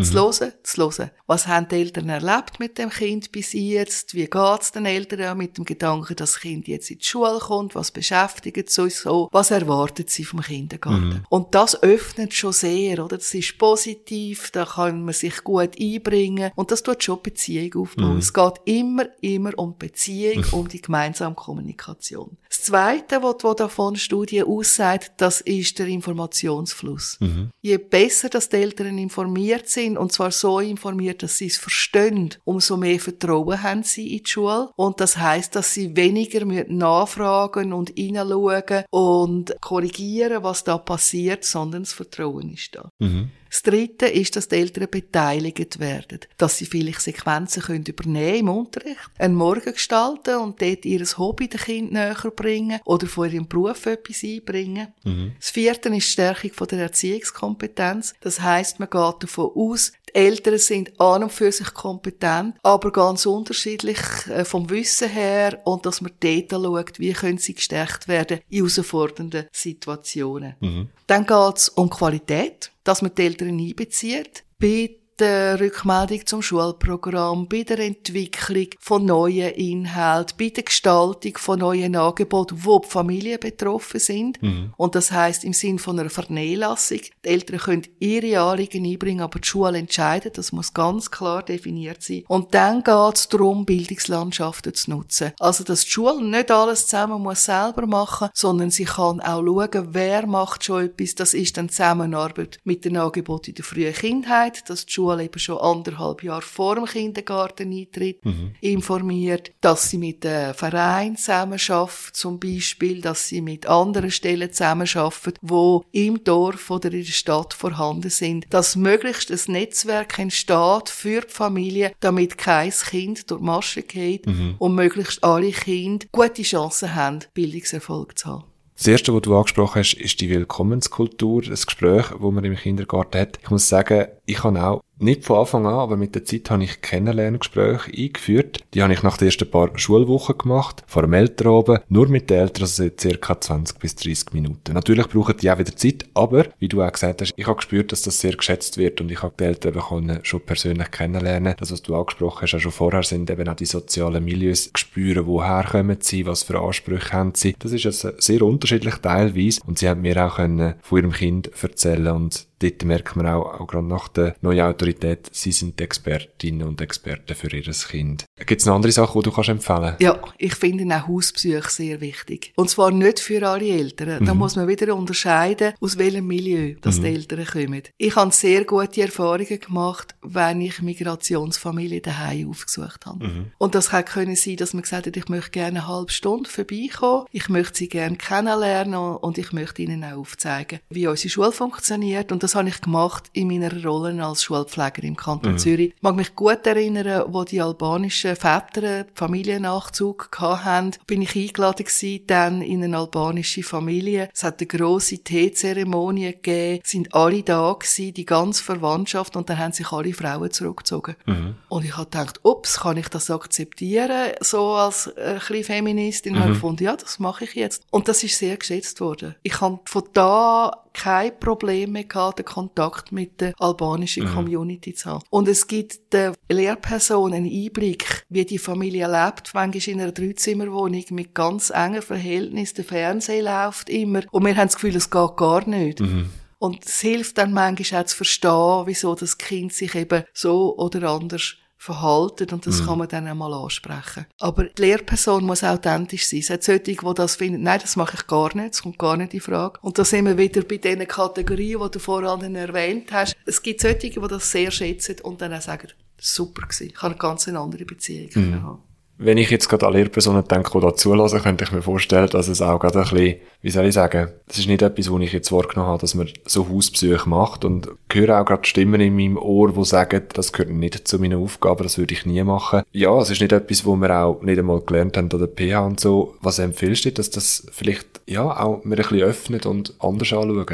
Mhm. Zu hören, zu hören. Was haben die Eltern erlebt mit dem Kind bis jetzt? Wie geht's den Eltern mit dem Gedanken, dass das Kind jetzt in die Schule kommt? Was beschäftigt sie so? Was erwartet sie vom Kindergarten? Mhm. Und das öffnet schon sehr, oder? Das ist positiv, da kann man sich gut einbringen und das tut schon Beziehung aufbauen. Mhm. Es geht immer, immer um Beziehung, um die gemeinsame Kommunikation. Das Zweite, was, was davon Studie aussagt, das ist der Informationsfluss. Mhm. Je besser, dass die Eltern informiert sind, und zwar so informiert, dass sie es verstehen, umso mehr Vertrauen haben sie in die Schule. Und das heisst, dass sie weniger nachfragen und hineinschauen und korrigieren, was da passiert, sondern das Vertrauen ist da. Mhm. Das Dritte ist, dass die Eltern beteiligt werden. Dass sie vielleicht Sequenzen können übernehmen im Unterricht, einen Morgen gestalten und dort ihr Hobby den Kind näher bringen oder von ihrem Beruf etwas einbringen. Mhm. Das Vierte ist die Stärkung von der Erziehungskompetenz. Das heisst, man geht davon aus, die Eltern sind an und für sich kompetent, aber ganz unterschiedlich äh, vom Wissen her und dass man dort schaut, wie können sie gestärkt werden in herausfordernden Situationen. Mhm. Dann geht es um Qualität, dass man die Eltern einbezieht, bei der Rückmeldung zum Schulprogramm, bei der Entwicklung von neuen Inhalten, bei der Gestaltung von neuen Angeboten, wo die Familien betroffen sind. Mhm. Und das heisst im Sinn von einer Vernehmlassung. Die Eltern können ihre Anliegen einbringen, aber die Schule entscheidet. Das muss ganz klar definiert sein. Und dann geht es darum, Bildungslandschaften zu nutzen. Also, dass die Schule nicht alles zusammen muss selber machen, sondern sie kann auch schauen, wer macht schon etwas. Das ist dann Zusammenarbeit mit den Angeboten in der frühen Kindheit, dass die Schule eben schon anderthalb Jahre vor dem Kindergarteneintritt mhm. informiert, dass sie mit einem Verein zusammenarbeiten, zum Beispiel, dass sie mit anderen Stellen zusammenarbeiten, die im Dorf oder in der Stadt vorhanden sind, dass möglichst ein Netzwerk entsteht für die Familie, damit kein Kind durch die Masche geht mhm. und möglichst alle Kinder gute Chancen haben, Bildungserfolg zu haben. Das Erste, was du angesprochen hast, ist die Willkommenskultur, das Gespräch, das man im Kindergarten hat. Ich muss sagen, ich habe auch nicht von Anfang an, aber mit der Zeit habe ich Kennenlerngespräche eingeführt. Die habe ich nach den ersten paar Schulwochen gemacht, vor dem Elternabend, nur mit den Eltern, also circa zwanzig bis dreißig Minuten. Natürlich brauchen die auch wieder Zeit, aber, wie du auch gesagt hast, ich habe gespürt, dass das sehr geschätzt wird und ich habe die Eltern können schon persönlich kennenlernen. Das, was du angesprochen hast, auch schon vorher, sind eben auch die sozialen Milieus spüren, woher kommen sie, was für Ansprüche haben sie. Das ist also sehr unterschiedlich teilweise und sie haben mir auch können von ihrem Kind erzählen und dort merkt man auch, auch gerade nach der neuen Autorität, sie sind die Expertinnen und Experten für ihr Kind. Gibt es noch andere Sachen, die du kannst empfehlen? Ja, ich finde auch Hausbesuche sehr wichtig. Und zwar nicht für alle Eltern. Mhm. Da muss man wieder unterscheiden, aus welchem Milieu dass mhm. die Eltern kommen. Ich habe sehr gute Erfahrungen gemacht, wenn ich Migrationsfamilien daheim aufgesucht habe. Mhm. Und das hätte können sein, dass man gesagt hat, ich möchte gerne eine halbe Stunde vorbeikommen, ich möchte sie gerne kennenlernen und ich möchte ihnen auch aufzeigen, wie unsere Schule funktioniert. Und das habe ich gemacht in meiner Rolle als Schulpfleger im Kanton mhm. Zürich. Ich mag mich gut erinnern, wo die albanischen Väter Familiennachzug hatten, bin ich eingeladen gewesen, dann in eine albanische Familie. Es hat eine grosse Teezeremonie gegeben, sind alle da gewesen, die ganze Verwandtschaft, und dann haben sich alle Frauen zurückgezogen. Mhm. Und ich habe gedacht, ups, kann ich das akzeptieren, so als äh, ein bisschen Feministin? Mhm. Und habe gefunden, ja, das mache ich jetzt. Und das ist sehr geschätzt worden. Ich habe von da kein Problem mehr gehabt, den Kontakt mit der albanischen mhm. Community zu haben. Und es gibt der Lehrperson einen Einblick, wie die Familie lebt, manchmal in einer Dreizimmerwohnung mit ganz engen Verhältnissen. Der Fernseher läuft immer. Und wir haben das Gefühl, es geht gar nicht. Mhm. Und es hilft dann manchmal auch zu verstehen, wieso das Kind sich eben so oder anders verhalten, und das mhm. kann man dann einmal ansprechen. Aber die Lehrperson muss authentisch sein. Es hat solche, die das finden, nein, das mache ich gar nicht, das kommt gar nicht in Frage. Und da sind wir wieder bei diesen Kategorien, die du vorhin erwähnt hast. Es gibt solche, die das sehr schätzen und dann auch sagen, super gewesen, ich habe eine ganz andere Beziehung mhm. haben. Wenn ich jetzt gerade an Lehrpersonen denke, die da zulassen, könnte ich mir vorstellen, dass es auch gerade ein bisschen, wie soll ich sagen, das ist nicht etwas, wo ich jetzt wahrgenommen habe, dass man so Hausbesuche macht, und ich höre auch gerade Stimmen in meinem Ohr, die sagen, das gehört nicht zu meinen Aufgaben, das würde ich nie machen. Ja, es ist nicht etwas, wo wir auch nicht einmal gelernt haben an der P H und so. Was empfiehlst du, dass das vielleicht, ja, auch mir ein bisschen öffnet und anders anschauen?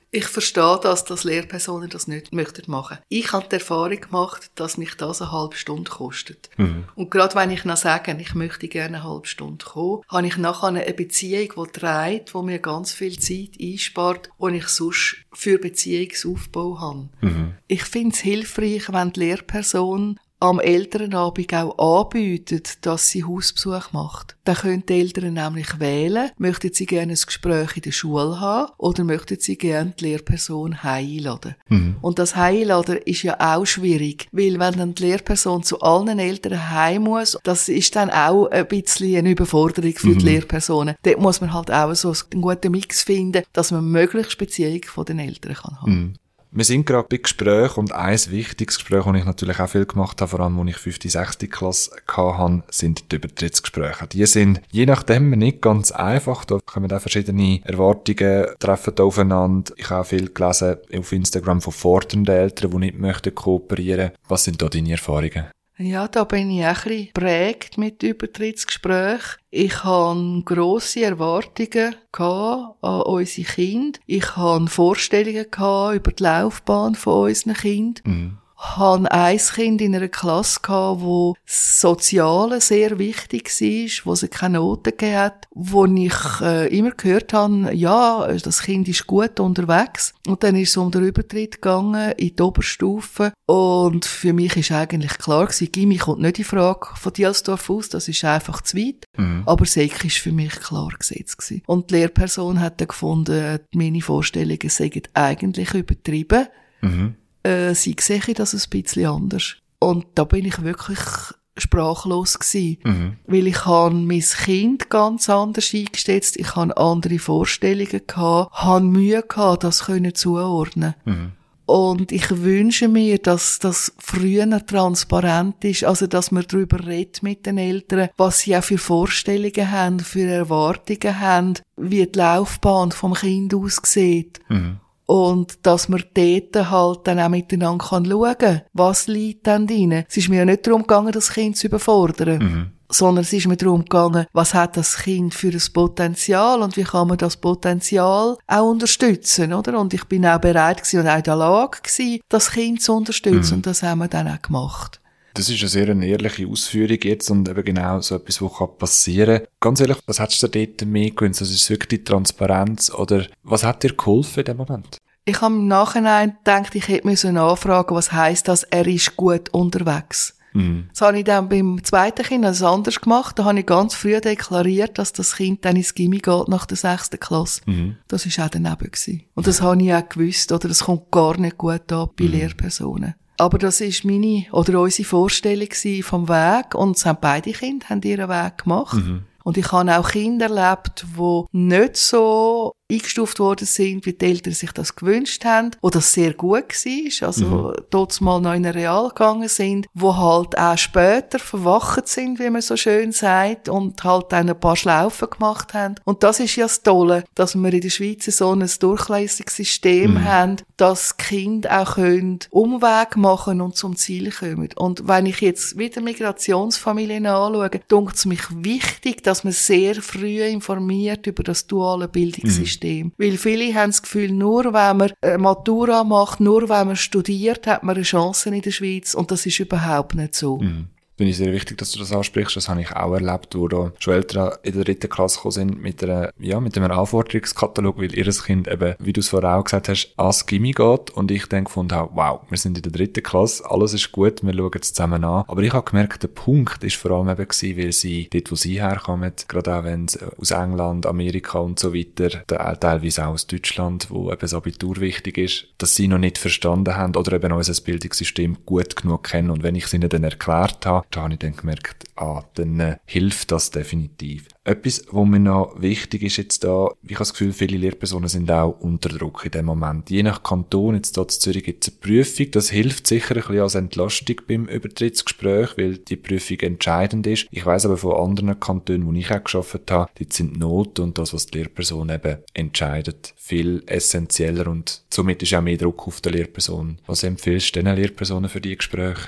Ich verstehe das, dass Lehrpersonen das nicht möchten machen. Ich habe die Erfahrung gemacht, dass mich das eine halbe Stunde kostet. Mhm. Und gerade wenn ich noch sage, ich möchte gerne eine halbe Stunde kommen, habe ich nachher eine Beziehung, die trägt, die mir ganz viel Zeit einspart, die ich sonst für Beziehungsaufbau habe. Mhm. Ich finde es hilfreich, wenn die Lehrperson am Elternabend auch anbietet, dass sie Hausbesuch macht. Dann können die Eltern nämlich wählen, möchten sie gerne ein Gespräch in der Schule haben oder möchten sie gerne die Lehrperson heimladen. Mhm. Und das Heimladen ist ja auch schwierig, weil wenn dann die Lehrperson zu allen Eltern heim muss, das ist dann auch ein bisschen eine Überforderung für mhm. die Lehrpersonen. Dort muss man halt auch so einen guten Mix finden, dass man möglichst Beziehung von den Eltern kann haben. Mhm. Wir sind gerade bei Gesprächen und ein wichtiges Gespräch, das ich natürlich auch viel gemacht habe, vor allem als ich fünfte, sechste Klasse hatte, sind die Übertrittsgespräche. Die sind je nachdem nicht ganz einfach. Da kommen auch verschiedene Erwartungen treffen aufeinander. Ich habe auch viel gelesen auf Instagram von fordernden Eltern, die nicht möchten kooperieren. Was sind da deine Erfahrungen? Ja, da bin ich auch ein bisschen geprägt mit Übertrittsgesprächen. Ich hatte grosse Erwartungen an unsere Kinder. Ich hatte Vorstellungen über die Laufbahn von unseren Kindern. Mhm. Ich hatte ein Kind in einer Klasse, wo das Soziale sehr wichtig war, wo es keine Noten gegeben hat, wo ich äh, immer gehört habe, ja, das Kind ist gut unterwegs. Und dann ist es um den Übertritt gegangen in die Oberstufe. Und für mich ist eigentlich klar gewesen, Gimmi kommt nicht in Frage von Dielsdorf aus, das ist einfach zu weit. Mhm. Aber Sek ist für mich klar gesetzt gewesen. Und die Lehrperson hat dann gefunden, meine Vorstellungen seien eigentlich übertrieben. Mhm. Äh, sie sehe das ein bisschen anders. Und da bin ich wirklich sprachlos gewesen. Mhm. Weil ich habe mein Kind ganz anders eingestellt, ich habe andere Vorstellungen gehabt, habe Mühe gehabt, das können zuordnen. Mhm. Und ich wünsche mir, dass das früher transparent ist, also dass man darüber redet mit den Eltern, was sie auch für Vorstellungen haben, für Erwartungen haben, wie die Laufbahn vom Kind aussieht. Mhm. Und dass man dort halt dann auch miteinander schauen kann, was liegt dann drin. Es ist mir ja nicht darum gegangen, das Kind zu überfordern, mhm. sondern es ist mir darum gegangen, was hat das Kind für ein Potenzial und wie kann man das Potenzial auch unterstützen, oder? Und ich bin auch bereit gewesen und auch in der Lage gewesen, das Kind zu unterstützen, mhm. und das haben wir dann auch gemacht. Das ist eine sehr eine ehrliche Ausführung jetzt und eben genau so etwas, was passieren kann. Ganz ehrlich, was hättest du dir dort mehr gewünscht? Also ist es wirklich die Transparenz oder was hat dir geholfen in dem Moment? Ich habe im Nachhinein gedacht, ich hätte mir nachfragen, was heisst das, er ist gut unterwegs. Mhm. Das habe ich dann beim zweiten Kind also anders gemacht. Da habe ich ganz früh deklariert, dass das Kind dann ins Gymi geht nach der sechsten Klasse. Mhm. Das war auch daneben gewesen. Und das habe ich auch gewusst, oder das kommt gar nicht gut an bei mhm. Lehrpersonen. Aber das ist meine oder unsere Vorstellung vom Weg und es haben beide Kinder haben ihren Weg gemacht. Mhm. Und ich habe auch Kinder erlebt, die nicht so eingestuft worden sind, wie die Eltern sich das gewünscht haben, wo das sehr gut war, also mhm. dort mal noch in eine Real gegangen sind, wo halt auch später verwacht sind, wie man so schön sagt, und halt dann ein paar Schlaufen gemacht haben. Und das ist ja das Tolle, dass wir in der Schweiz so ein durchlässiges System mhm. haben, dass Kinder auch können Umweg machen und zum Ziel kommen. Und wenn ich jetzt wieder Migrationsfamilien anschaue, denkt es mich wichtig, dass man sehr früh informiert über das duale Bildungssystem. Mhm. Weil viele haben das Gefühl, nur wenn man eine Matura macht, nur wenn man studiert, hat man eine Chance in der Schweiz. Und das ist überhaupt nicht so. Mhm. Finde ich sehr wichtig, dass du das ansprichst. Das habe ich auch erlebt, wo da schon Eltern in der dritten Klasse gekommen sind mit einer, ja, mit einem Anforderungskatalog, weil ihr Kind eben, wie du es vorher auch gesagt hast, ans Gymi geht. Und ich dann gefunden habe, wow, wir sind in der dritten Klasse, alles ist gut, wir schauen es zusammen an. Aber ich habe gemerkt, der Punkt ist vor allem eben gewesen, weil sie dort, wo sie herkommen, gerade auch wenn es aus England, Amerika und so weiter, teilweise auch aus Deutschland, wo eben das Abitur wichtig ist, dass sie noch nicht verstanden haben oder eben unser Bildungssystem gut genug kennen. Und wenn ich es ihnen dann erklärt habe, da habe ich dann gemerkt, ah, dann äh, hilft das definitiv. Etwas, was mir noch wichtig ist jetzt da, ich habe das Gefühl, viele Lehrpersonen sind auch unter Druck in dem Moment. Je nach Kanton, jetzt hier in Zürich gibt es eine Prüfung, das hilft sicher ein bisschen als Entlastung beim Übertrittsgespräch, weil die Prüfung entscheidend ist. Ich weiss aber von anderen Kantonen, wo ich auch gearbeitet habe, dort sind die Noten und das, was die Lehrperson eben entscheidet, viel essentieller und somit ist auch mehr Druck auf der Lehrperson. Was empfiehlst du den Lehrpersonen für die Gespräche?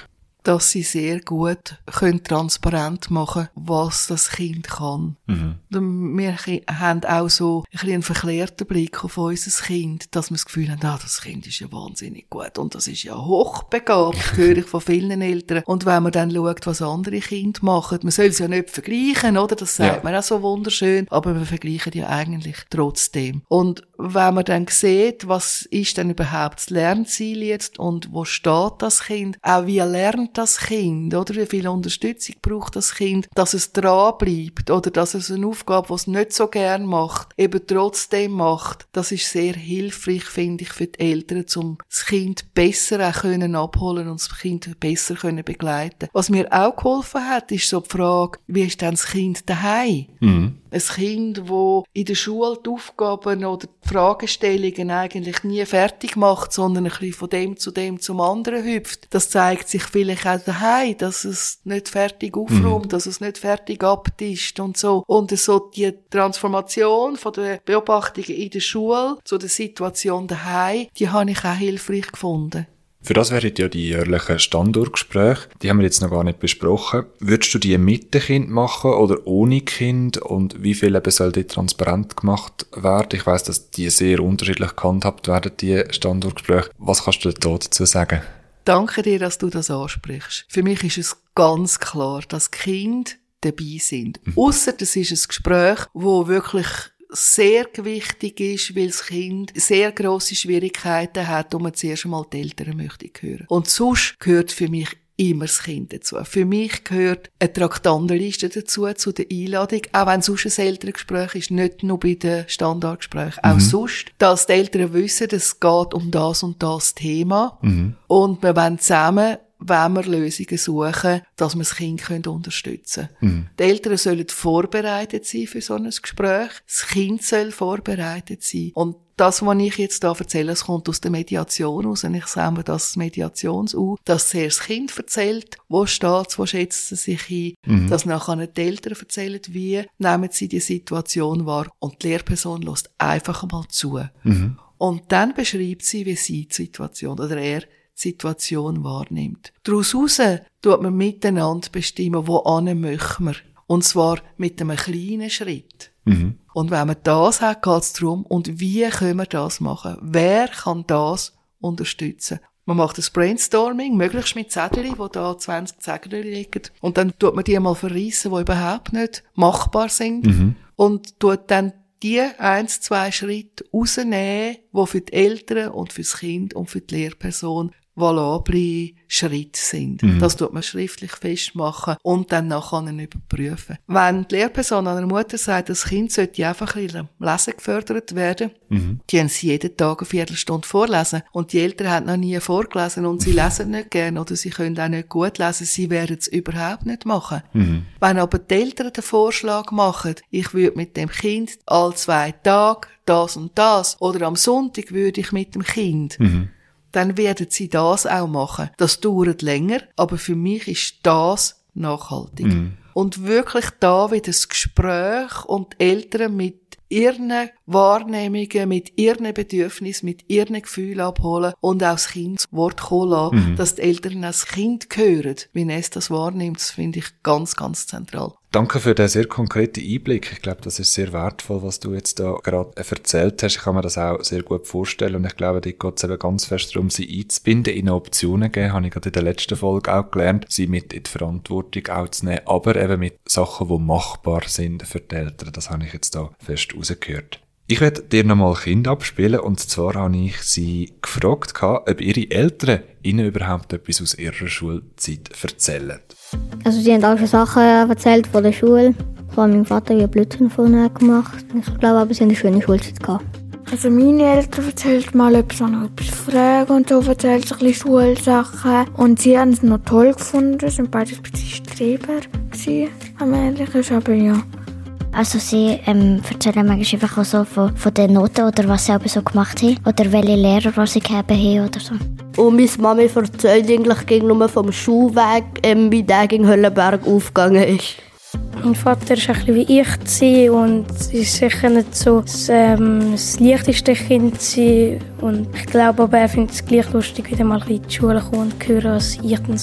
dass sie sehr gut können transparent machen können, was das Kind kann. Mhm. Wir haben auch so ein bisschen einen verklärten Blick auf unser Kind, dass wir das Gefühl haben, ah, das Kind ist ja wahnsinnig gut und das ist ja hochbegabt, höre ich von vielen Eltern. Und wenn man dann schaut, was andere Kinder machen, man soll es ja nicht vergleichen, oder? Das sagt ja. man auch so wunderschön, aber wir vergleichen ja eigentlich trotzdem. Und wenn man dann sieht, was ist denn überhaupt das Lernziel jetzt und wo steht das Kind, auch wie lernt das Kind, oder wie viel Unterstützung braucht das Kind, dass es dran bleibt oder dass es eine Aufgabe, die es nicht so gern macht, eben trotzdem macht, das ist sehr hilfreich, finde ich, für die Eltern, um das Kind besser auch können abholen und das Kind besser können begleiten. Was mir auch geholfen hat, ist so die Frage, wie ist denn das Kind daheim? Mhm. Ein Kind, das in der Schule die Aufgaben oder die Fragestellungen eigentlich nie fertig macht, sondern ein bisschen von dem zu dem zum anderen hüpft. Das zeigt sich vielleicht auch daheim, dass es nicht fertig aufräumt, mhm. dass es nicht fertig abtischt und so. Und so die Transformation von den Beobachtungen in der Schule zu der Situation daheim, die habe ich auch hilfreich gefunden. Für das wären ja die jährlichen Standortgespräche. Die haben wir jetzt noch gar nicht besprochen. Würdest du die mit dem Kind machen oder ohne Kind? Und wie viel eben soll die transparent gemacht werden? Ich weiss, dass die sehr unterschiedlich gehandhabt werden, die Standortgespräche. Was kannst du dazu sagen? Danke dir, dass du das ansprichst. Für mich ist es ganz klar, dass Kinder dabei sind. Mhm. Ausser das ist ein Gespräch, wo wirklich sehr gewichtig ist, weil das Kind sehr grosse Schwierigkeiten hat, und man zuerst einmal die Eltern möchte hören. Und sonst gehört für mich immer das Kind dazu. Für mich gehört eine Traktandenliste dazu, zu der Einladung, auch wenn sonst ein Elterngespräch ist, nicht nur bei den Standardgesprächen, auch mhm. sonst, dass die Eltern wissen, es geht um das und das Thema mhm. und wir wollen zusammen wenn wir Lösungen suchen, dass wir das Kind unterstützen können. Mhm. Die Eltern sollen vorbereitet sein für so ein Gespräch. Das Kind soll vorbereitet sein. Und das, was ich jetzt hier erzähle, das kommt aus der Mediation raus. Und ich sage mir das Mediations-U, dass zuerst das Kind erzählt, wo steht es, wo schätzt es sich ein, mhm. dass nachher die Eltern erzählen, wie nehmen sie die Situation wahr. Und die Lehrperson lässt einfach mal zu. Mhm. Und dann beschreibt sie, wie sie die Situation, oder er, Situation wahrnimmt. Daraus heraus tut man miteinander bestimmen, wohin möchten wir. Und zwar mit einem kleinen Schritt. Mhm. Und wenn man das hat, geht es darum, und wie können wir das machen? Wer kann das unterstützen? Man macht ein Brainstorming, möglichst mit Zetteln, wo da zwanzig Zettel liegen. Und dann tut man die mal verreissen, die überhaupt nicht machbar sind. Mhm. Und tut dann die eins, zwei Schritte rausnehmen, die für die Eltern und für das Kind und für die Lehrperson valable Schritte sind. Mhm. Das tut man schriftlich festmachen und dann nachher überprüfen. Wenn die Lehrperson an der Mutter sagt, das Kind sollte einfach ein bisschen lesen gefördert werden, mhm. die haben sie jeden Tag eine Viertelstunde vorlesen und die Eltern haben noch nie vorgelesen und sie lesen nicht gern oder sie können auch nicht gut lesen, sie werden es überhaupt nicht machen. Mhm. Wenn aber die Eltern den Vorschlag machen, ich würde mit dem Kind alle zwei Tage das und das oder am Sonntag würde ich mit dem Kind, mhm. dann werden sie das auch machen. Das dauert länger, aber für mich ist das nachhaltig. Mm. Und wirklich da wieder das Gespräch und die Eltern mit ihren Wahrnehmungen, mit ihren Bedürfnissen, mit ihren Gefühlen abholen und auch das Kind zu Wort kommen lassen, mm. dass die Eltern auch das Kind hören, wie es das wahrnimmt. Das finde ich ganz, ganz zentral. Danke für den sehr konkreten Einblick. Ich glaube, das ist sehr wertvoll, was du jetzt da gerade erzählt hast. Ich kann mir das auch sehr gut vorstellen und ich glaube, dort geht es eben ganz fest darum, sie einzubinden, ihnen Optionen geben, habe ich gerade in der letzten Folge auch gelernt, sie mit in die Verantwortung auch zu nehmen, aber eben mit Sachen, die machbar sind für die Eltern. Das habe ich jetzt da fest rausgehört. Ich werde dir nochmal Kinder abspielen und zwar habe ich sie gefragt, ob ihre Eltern ihnen überhaupt etwas aus ihrer Schulzeit erzählen. Also sie haben auch schon Sachen erzählt von der Schule. Vor allem mein Vater hat Blödsinn vorne gemacht. Ich glaube aber, sie haben eine schöne Schulzeit gehabt. Also meine Eltern erzählen mal etwas, noch etwas fragen und so, erzählen sich ein bisschen Schulsachen. Und sie haben es noch toll gefunden, sie waren beide ein bisschen Streber gewesen, wenn man ehrlich ist, aber ja. Also sie ähm, erzählen manchmal einfach auch so von, von den Noten oder was sie aber so gemacht haben oder welche Lehrer sie gegeben haben oder so. Und meine Mami erzählt eigentlich nur vom Schulweg, ähm, wie der gegen Höllenberg aufgegangen ist. Mein Vater war ein bisschen wie ich und es ist sicher nicht so das, ähm, das leichteste Kind und ich glaube aber, er findet es gleich lustig, wieder mal in die Schule kommen und hören, was ich dann so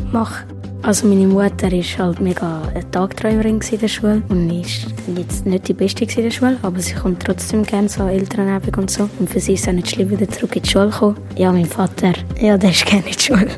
mache. Also meine Mutter war halt mega eine Tagträumerin in der Schule und ist jetzt nicht die Beste in der Schule, aber sie kommt trotzdem gerne so an Elternabend und so. Und für sie ist es auch nicht schlimm, wieder zurück in die Schule zu kommen. Ja, mein Vater, ja, der ist gerne in die Schule.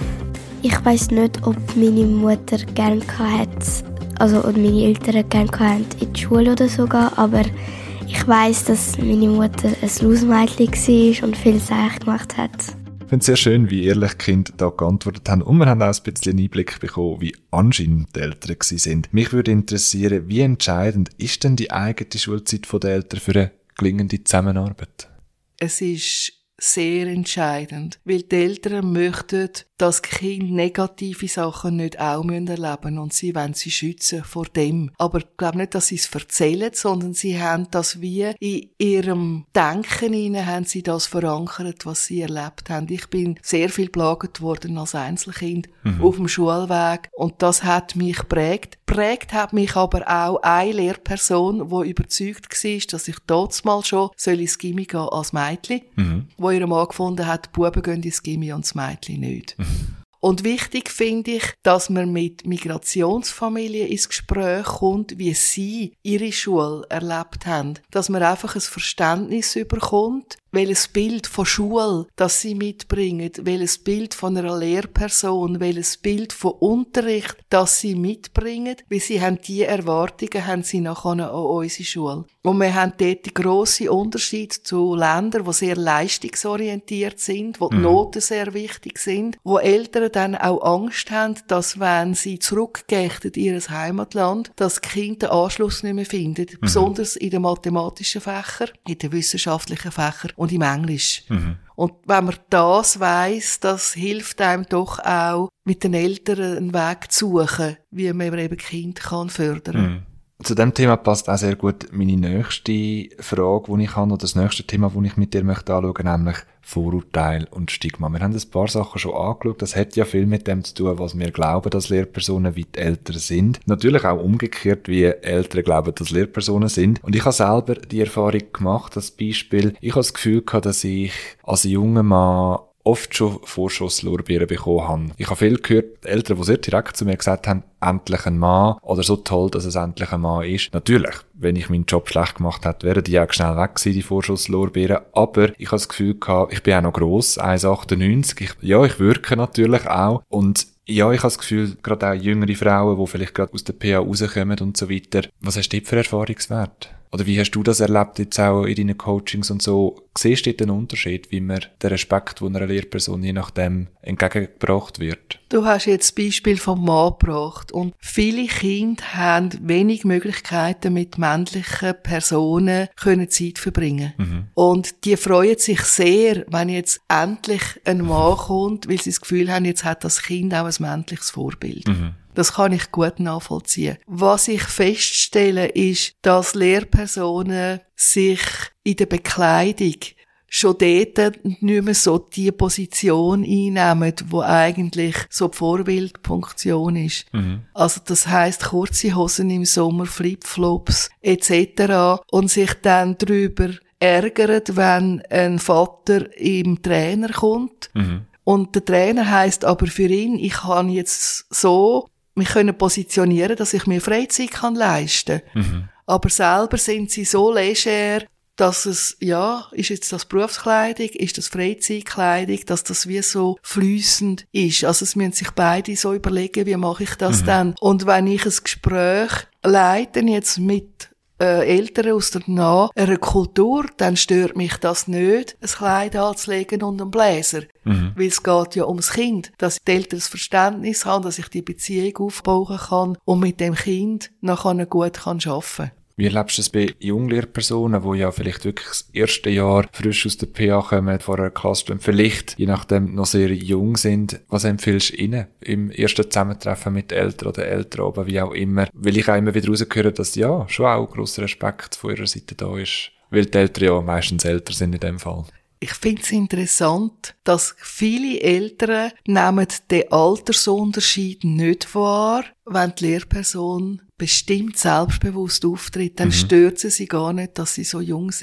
Ich weiss nicht, ob meine Mutter gerne hatte, also oder meine Eltern gerne hatten in die Schule oder so gehen, aber ich weiss, dass meine Mutter ein Lausmädchen war und viel Sachen gemacht hat. Ich finde es sehr schön, wie ehrlich die Kinder da geantwortet haben. Und wir haben auch ein bisschen einen Einblick bekommen, wie anscheinend die Eltern waren. Mich würde interessieren, wie entscheidend ist denn die eigene Schulzeit der Eltern für eine gelingende Zusammenarbeit? Es ist sehr entscheidend, weil die Eltern möchten, dass die Kinder negative Sachen nicht auch erleben müssen und sie wollen sie schützen vor dem. Aber ich glaube nicht, dass sie es erzählen, sondern sie haben das wie in ihrem Denken hinein, haben sie das verankert, was sie erlebt haben. Ich bin sehr viel geplagt worden als Einzelkind mhm. auf dem Schulweg und das hat mich geprägt. Geprägt hat mich aber auch eine Lehrperson, die überzeugt war, dass ich dort mal schon ins Gimmi gehen als Mädchen, mhm. wo ihr Mann gefunden hat, die Buben gehen ins Gimmi und das Mädchen nicht. Mhm. Und wichtig finde ich, dass man mit Migrationsfamilien ins Gespräch kommt, wie sie ihre Schule erlebt haben. Dass man einfach ein Verständnis bekommt, welches Bild von Schule, das sie mitbringen, welches Bild von einer Lehrperson, welches Bild von Unterricht, das sie mitbringen, weil sie haben diese Erwartungen, haben sie nachher an unsere Schule. Und wir haben dort den grossen Unterschied zu Ländern, die sehr leistungsorientiert sind, wo die Noten sehr wichtig sind, wo Eltern dann auch Angst haben, dass wenn sie zurückgehen in ihr Heimatland, dass die Kinder den Anschluss nicht mehr finden. Mhm. Besonders in den mathematischen Fächern, in den wissenschaftlichen Fächern und im Englisch. Mhm. Und wenn man das weiss, das hilft einem doch auch, mit den Eltern einen Weg zu suchen, wie man eben Kinder kann fördern kann. Mhm. Zu diesem Thema passt auch sehr gut meine nächste Frage, die ich habe, oder das nächste Thema, das ich mit dir möchte anschauen, nämlich Vorurteil und Stigma. Wir haben ein paar Sachen schon angeschaut. Das hat ja viel mit dem zu tun, was wir glauben, dass Lehrpersonen wie die Eltern sind. Natürlich auch umgekehrt, wie Eltern glauben, dass Lehrpersonen sind. Und ich habe selber die Erfahrung gemacht, das Beispiel. Ich habe das Gefühl gehabt, dass ich als junger Mann oft schon Vorschusslorbeeren bekommen habe. Ich habe viel gehört, Eltern, die sehr direkt zu mir gesagt haben, endlich ein Mann, oder so toll, dass es endlich ein Mann ist. Natürlich, wenn ich meinen Job schlecht gemacht hätte, wären die auch schnell weg gewesen, die Vorschusslorbeeren. Aber ich habe das Gefühl gehabt, ich bin auch noch gross, eins Komma achtundneunzig. Ich, ja, ich wirke natürlich auch. Und ja, ich habe das Gefühl, gerade auch jüngere Frauen, die vielleicht gerade aus der P A rauskommen und so weiter. Was hast du für Erfahrungswerte? Oder wie hast du das erlebt jetzt auch in deinen Coachings und so? Siehst du den Unterschied, wie man den Respekt, den einer Lehrperson je nachdem entgegengebracht wird? Du hast jetzt das Beispiel vom Mann gebracht. Und viele Kinder haben wenig Möglichkeiten, mit männlichen Personen können Zeit verbringen. Mhm. Und die freuen sich sehr, wenn jetzt endlich ein Mann kommt, weil sie das Gefühl haben, jetzt hat das Kind auch ein männliches Vorbild. Mhm. Das kann ich gut nachvollziehen. Was ich feststelle, ist, dass Lehrpersonen sich in der Bekleidung schon dort nicht mehr so die Position einnehmen, wo eigentlich so die Vorbildfunktion ist. Mhm. Also das heisst kurze Hosen im Sommer, Flipflops et cetera und sich dann darüber ärgern, wenn ein Vater im Trainer kommt. Mhm. Und der Trainer heisst aber für ihn, ich kann jetzt so mich können positionieren, dass ich mir Freizeit kann leisten kann. Mhm. Aber selber sind sie so leger, dass es, ja, ist jetzt das Berufskleidung, ist das Freizeitkleidung, dass das wie so fließend ist. Also es müssen sich beide so überlegen, wie mache ich das mhm. dann? Und wenn ich ein Gespräch leite jetzt mit äh, Eltern aus der Nahe einer Kultur, dann stört mich das nicht, ein Kleid anzulegen und einen Bläser. Mhm. Weil es geht ja ums Kind, dass die Eltern das Verständnis haben, dass ich die Beziehung aufbauen kann und mit dem Kind nachher gut kann arbeiten kann. Wie erlebst du es bei Junglehrpersonen, die ja vielleicht wirklich das erste Jahr frisch aus der P A kommen, vor einer Klasse und vielleicht, je nachdem, noch sehr jung sind? Was empfiehlst du ihnen im ersten Zusammentreffen mit Eltern oder Eltern oben, wie auch immer? Weil ich auch immer wieder rausgehöre, dass ja schon auch grosser Respekt von ihrer Seite da ist, weil die Eltern ja meistens älter sind in dem Fall. Ich finde es interessant, dass viele Eltern nehmen den Altersunterschied nicht wahr, wenn die Lehrperson bestimmt selbstbewusst auftritt, dann mhm. stört sie sie gar nicht, dass sie so jung sind.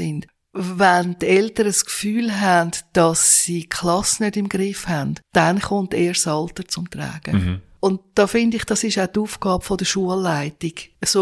wenn die Eltern das Gefühl haben, dass sie die Klasse nicht im Griff haben, dann kommt erst das Alter zum Tragen. Mhm. Und da finde ich, das ist auch die Aufgabe von der Schulleitung,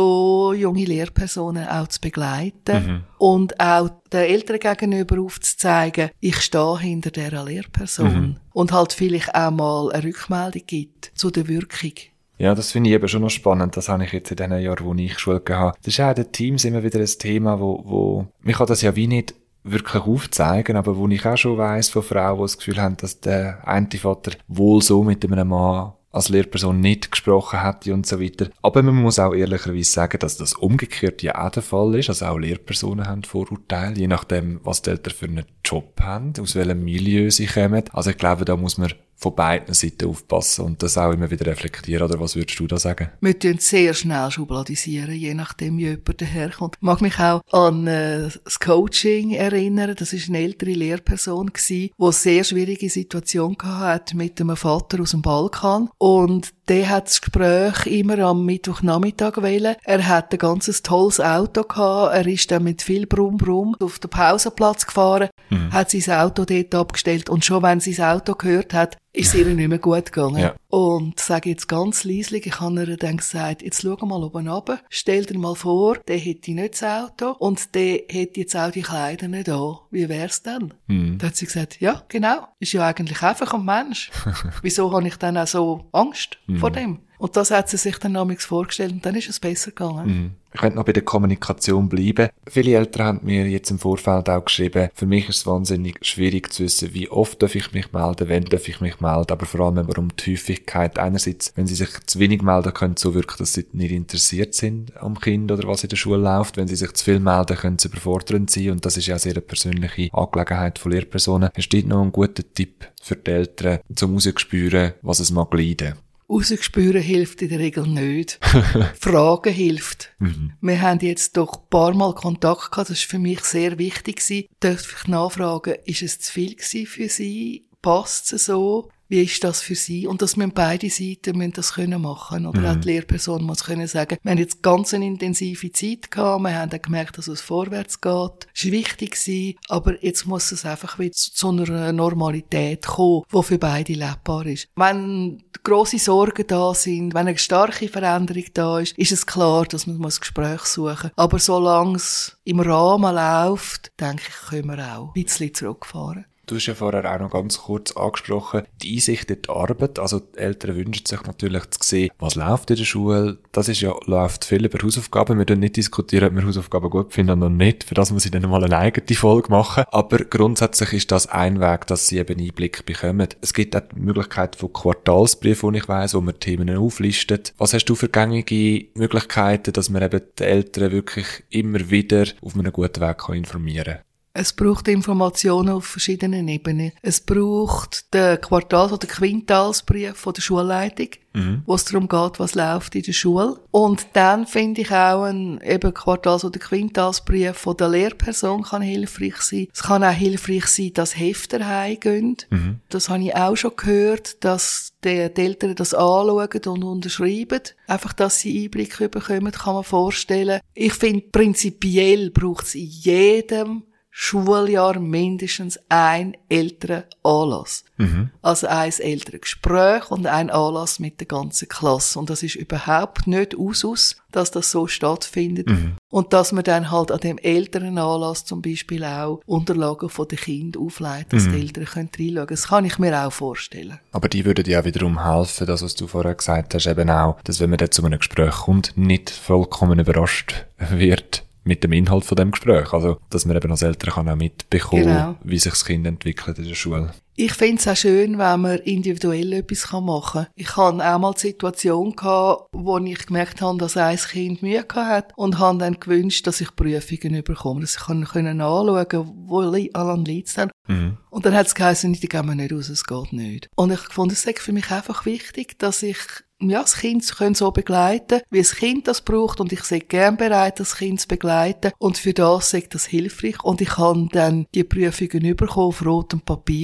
so junge Lehrpersonen auch zu begleiten mhm. und auch den Eltern gegenüber aufzuzeigen, ich stehe hinter dieser Lehrperson mhm. und halt vielleicht auch mal eine Rückmeldung gibt zu der Wirkung. Ja, das finde ich eben schon noch spannend. Das habe ich jetzt in den Jahren, wo ich Schule gehabt habe. Das ist auch in den Teams immer wieder ein Thema, wo, wo, mich kann das ja wie nicht wirklich aufzeigen, aber wo ich auch schon weiss von Frauen, die das Gefühl haben, dass der eine Vater wohl so mit einem Mann als Lehrperson nicht gesprochen hätte und so weiter. Aber man muss auch ehrlicherweise sagen, dass das umgekehrt ja auch der Fall ist. Also auch Lehrpersonen haben Vorurteile, je nachdem, was die Eltern für einen Job haben, aus welchem Milieu sie kommen. Also ich glaube, da muss man von beiden Seiten aufpassen und das auch immer wieder reflektieren. Oder was würdest du da sagen? Wir tun sehr schnell schubladisieren, je nachdem, wie jemand daherkommt. Ich mag mich auch an äh, das Coaching erinnern. Das war eine ältere Lehrperson, die eine sehr schwierige Situation hatte mit einem Vater aus dem Balkan. Und der hat das Gespräch immer am Mittwochnachmittag wählen. Er hat ein ganzes tolles Auto gehabt. Er ist dann mit viel Brumm Brumm auf den Pausenplatz gefahren, mhm. hat sein Auto dort abgestellt und schon wenn sie das Auto gehört hat, ist es ihr nicht mehr gut gegangen. Ja. Und sage jetzt ganz leislich, ich habe ihr dann gesagt, jetzt schau mal oben runter, stell dir mal vor, der hätte nicht das Auto und der hätte jetzt auch die Kleider nicht an. Wie wär's denn? Mhm. Da hat sie gesagt, ja, genau, ist ja eigentlich einfach ein Mensch. Wieso habe ich dann auch so Angst mhm. vor dem? Und das hat sie sich dann damals vorgestellt und dann ist es besser gegangen. Mhm. Ich könnte noch bei der Kommunikation bleiben. Viele Eltern haben mir jetzt im Vorfeld auch geschrieben, für mich ist es wahnsinnig schwierig zu wissen, wie oft darf ich mich melden, wann darf ich mich melden, aber vor allem aber um die Häufigkeit. Einerseits, wenn sie sich zu wenig melden, können es so wirken, dass sie nicht interessiert sind am Kind oder was in der Schule läuft. Wenn sie sich zu viel melden, können es überfordernd sein und das ist ja eine sehr persönliche Angelegenheit von Lehrpersonen. Hast du noch einen guten Tipp für die Eltern, zum rauszuspüren, was es mag leiden? Rausspüren hilft in der Regel nicht. Fragen hilft. Mhm. Wir haben jetzt doch ein paar Mal Kontakt gehabt, das war für mich sehr wichtig gewesen. Darf ich nachfragen, ist es zu viel gewesen für Sie? Passt es so? Wie ist das für Sie? Und dass wir beide Seiten müssen das können machen. Oder mhm. auch die Lehrperson muss können sagen, wir haben jetzt ganz eine intensive Zeit gehabt, wir haben dann gemerkt, dass es vorwärts geht. Es war wichtig gewesen, aber jetzt muss es einfach wieder zu einer Normalität kommen, die für beide lebbar ist. Wenn grosse Sorgen da sind, wenn eine starke Veränderung da ist, ist es klar, dass man das Gespräch suchen muss. Aber solange es im Rahmen läuft, denke ich, können wir auch ein bisschen zurückfahren. Du hast ja vorher auch noch ganz kurz angesprochen, die Einsicht in die Arbeit. Also die Eltern wünschen sich natürlich zu sehen, was läuft in der Schule. Das ist ja, läuft viel über Hausaufgaben. Wir dürfen nicht diskutieren, ob wir Hausaufgaben gut finden oder nicht. Für das muss ich dann mal eine eigene Folge machen. Aber grundsätzlich ist das ein Weg, dass sie eben Einblick bekommen. Es gibt auch die Möglichkeit von Quartalsbriefen, wo ich weiss, wo man Themen auflistet. Was hast du für gängige Möglichkeiten, dass man eben die Eltern wirklich immer wieder auf einem guten Weg informieren kann? Es braucht Informationen auf verschiedenen Ebenen. Es braucht den Quartals- oder Quintalsbrief von der Schulleitung, mhm. wo es darum geht, was läuft in der Schule. Und dann finde ich auch ein eben Quartals- oder Quintalsbrief von der Lehrperson kann hilfreich sein. Es kann auch hilfreich sein, dass Hefter heimgehen. Mhm. Das habe ich auch schon gehört, dass die Eltern das anschauen und unterschreiben. Einfach, dass sie Einblick bekommen, kann man vorstellen. Ich finde, prinzipiell braucht es in jedem Schuljahr mindestens ein älteren Anlass. Mhm. Also ein älteres Gespräch und ein Anlass mit der ganzen Klasse. Und das ist überhaupt nicht Usus, dass das so stattfindet. Mhm. Und dass man dann halt an dem älteren Anlass zum Beispiel auch Unterlagen von den Kindern aufleitet, dass mhm. die Eltern können reinschauen können. Das kann ich mir auch vorstellen. Aber die würden ja wiederum helfen, das, was du vorher gesagt hast, eben auch, dass wenn man dann zu einem Gespräch kommt, nicht vollkommen überrascht wird mit dem Inhalt von dem Gespräch. Also, dass man eben als Eltern kann auch mitbekommen, genau. wie sich das Kind entwickelt in der Schule. Ich finde es auch schön, wenn man individuell etwas machen kann. Ich hatte auch mal die Situation gehabt, wo ich gemerkt habe, dass ein Kind Mühe hatte und habe dann gewünscht, dass ich Prüfungen bekomme, dass ich kann anschauen kann, wo an liegt es dann. Mhm. Und dann hat es geheißen, die gehen wir nicht raus, es geht nicht. Und ich fand, es ist für mich einfach wichtig, dass ich ja, das Kind so begleiten, wie das Kind das braucht, und ich sei gern bereit, das Kind zu begleiten, und für das sei das hilfreich, und ich habe dann die Prüfungen bekommen auf rotem Papier, weil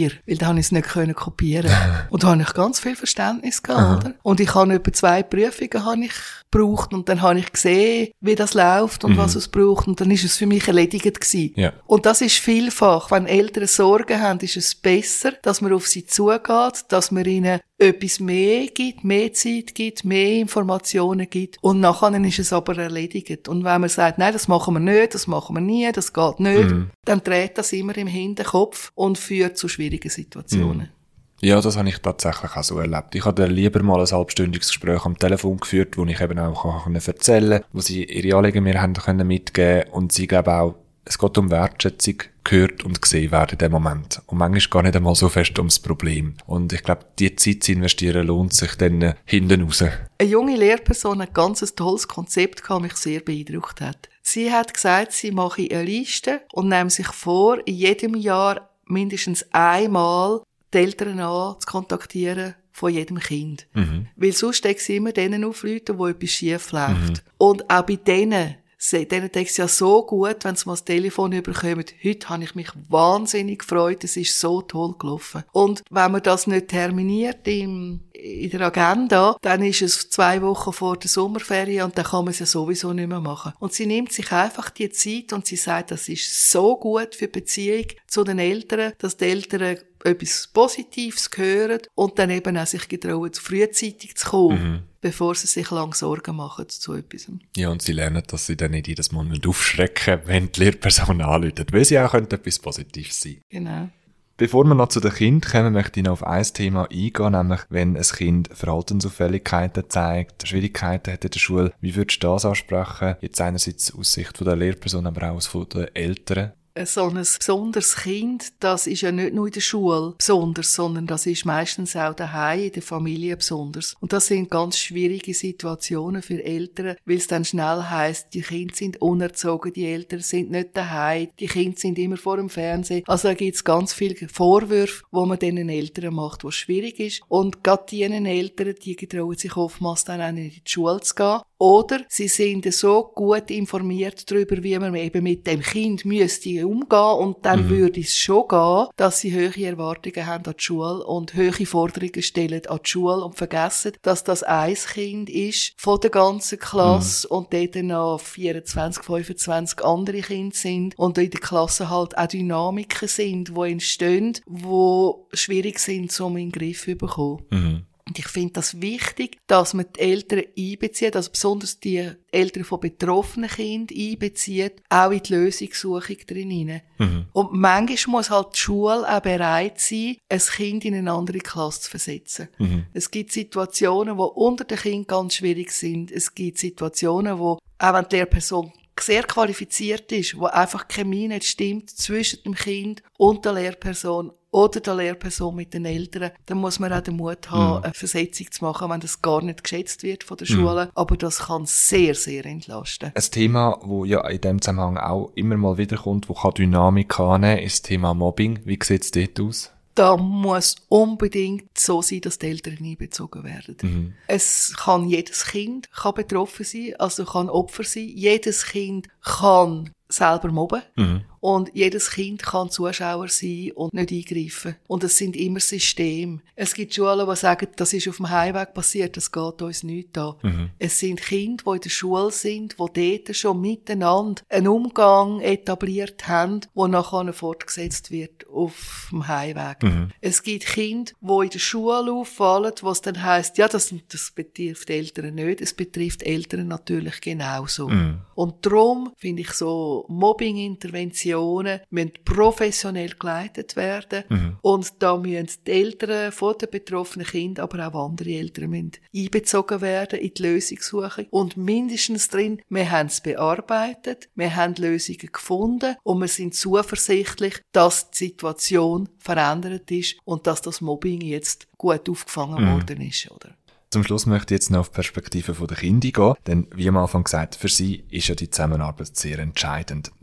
dann habe ich es nicht können kopieren. Und da habe ich ganz viel Verständnis gehabt, oder? Und ich habe etwa zwei Prüfungen habe ich gebraucht und dann habe ich gesehen, wie das läuft und mhm. was es braucht und dann ist es für mich erledigt gewesen. Ja. Und das ist vielfach, wenn Eltern Sorgen haben, ist es besser, dass man auf sie zugeht, dass man ihnen etwas mehr gibt, mehr Zeit gibt, mehr Informationen gibt und nachher ist es aber erledigt. Und wenn man sagt, nein, das machen wir nicht, das machen wir nie, das geht nicht, mhm. dann dreht das immer im Hinterkopf und führt zu schwierigen Situationen. Mhm. Ja, das habe ich tatsächlich auch so erlebt. Ich habe lieber mal ein halbstündiges Gespräch am Telefon geführt, wo ich eben auch erzählen konnte, wo sie ihre Anliegen mir haben können mitgeben und sie, glaube auch, es geht um Wertschätzung, gehört und gesehen werden in dem Moment. Und manchmal gar nicht einmal so fest ums Problem. Und ich glaube, die Zeit zu investieren lohnt sich dann hinten raus. Eine junge Lehrperson hat ein ganz tolles Konzept gehabt, das mich sehr beeindruckt hat. Sie hat gesagt, sie mache eine Liste und nehme sich vor, in jedem Jahr mindestens einmal die Eltern an zu kontaktieren von jedem Kind. Mhm. Weil sonst denkt sie immer denen aufrufen, wo etwas schief läuft. Mhm. Und auch bei denen, denen denkt es ja so gut, wenn sie mal das Telefon überkommen. Heute habe ich mich wahnsinnig gefreut, es ist so toll gelaufen. Und wenn man das nicht terminiert im, in der Agenda, dann ist es zwei Wochen vor der Sommerferien und dann kann man es ja sowieso nicht mehr machen. Und sie nimmt sich einfach die Zeit und sie sagt, das ist so gut für die Beziehung zu den Eltern, dass die Eltern etwas Positives hören und dann eben auch sich getrauen, frühzeitig zu kommen, mhm. bevor sie sich lange Sorgen machen zu etwas. Ja, und sie lernen, dass sie dann nicht jedes Mal aufschrecken müssen, wenn die Lehrperson anruft, weil sie auch etwas Positives sein. Genau. Bevor wir noch zu den Kindern kommen, möchte ich noch auf ein Thema eingehen, nämlich wenn ein Kind Verhaltensauffälligkeiten zeigt, Schwierigkeiten hat in der Schule. Wie würdest du das ansprechen? Jetzt einerseits aus Sicht der Lehrperson, aber auch aus Sicht der Eltern. So ein besonderes Kind, das ist ja nicht nur in der Schule besonders, sondern das ist meistens auch daheim in der Familie besonders. Und das sind ganz schwierige Situationen für Eltern, weil es dann schnell heisst, die Kinder sind unerzogen, die Eltern sind nicht daheim, die Kinder sind immer vor dem Fernsehen. Also da gibt es ganz viele Vorwürfe, die man diesen Eltern macht, was schwierig ist. Und gerade diesen Eltern, die getrauen sich oftmals dann auch nicht in die Schule zu gehen. Oder sie sind so gut informiert darüber, wie man eben mit dem Kind müsste umgehen und dann mhm. würde es schon gehen, dass sie hohe Erwartungen haben an die Schule und hohe Forderungen stellen an die Schule und vergessen, dass das ein Kind ist von der ganzen Klasse mhm. und dort noch vierundzwanzig, fünfundzwanzig andere Kinder sind und in der Klasse halt auch Dynamiken sind, die entstehen, die schwierig sind, um in den Griff zu bekommen. Mhm. Und ich finde das wichtig, dass man die Eltern einbezieht, also besonders die Eltern von betroffenen Kindern einbezieht, auch in die Lösungssuchung drin. Mhm. Und manchmal muss halt die Schule auch bereit sein, ein Kind in eine andere Klasse zu versetzen. Mhm. Es gibt Situationen, die unter den Kindern ganz schwierig sind. Es gibt Situationen, wo, auch wenn die Lehrperson sehr qualifiziert ist, wo einfach die Chemie nicht stimmt zwischen dem Kind und der Lehrperson oder der Lehrperson mit den Eltern, dann muss man auch den Mut haben, mm. eine Versetzung zu machen, wenn das gar nicht geschätzt wird von der Schule. Mm. Aber das kann sehr, sehr entlasten. Ein Thema, das ja in diesem Zusammenhang auch immer mal wieder kommt, das kann Dynamik annehmen, ist das Thema Mobbing. Wie sieht es dort aus? Da muss unbedingt so sein, dass die Eltern einbezogen werden. Mhm. Es kann jedes Kind kann betroffen sein, also kann Opfer sein. Jedes Kind kann selber mobben. Mhm. Und jedes Kind kann Zuschauer sein und nicht eingreifen. Und es sind immer Systeme. Es gibt Schulen, die sagen, das ist auf dem Heimweg passiert, das geht uns nicht an. Mhm. Es sind Kinder, die in der Schule sind, die dort schon miteinander einen Umgang etabliert haben, der nachher fortgesetzt wird auf dem Heimweg. Mhm. Es gibt Kinder, die in der Schule auffallen, wo es dann heisst, ja, das, das betrifft die Eltern nicht, es betrifft Eltern natürlich genauso. Mhm. Und darum finde ich so Mobbing-Interventionen müssen professionell geleitet werden. Mhm. Und da müssen die Eltern von den betroffenen Kindern, aber auch andere Eltern müssen einbezogen werden in die Lösungssuche. Und mindestens drin, wir haben es bearbeitet, wir haben Lösungen gefunden und wir sind zuversichtlich, dass die Situation verändert ist und dass das Mobbing jetzt gut aufgefangen mhm. worden ist, oder? Zum Schluss möchte ich jetzt noch auf die Perspektive der Kinder gehen, denn wie am Anfang gesagt, für sie ist ja die Zusammenarbeit sehr entscheidend.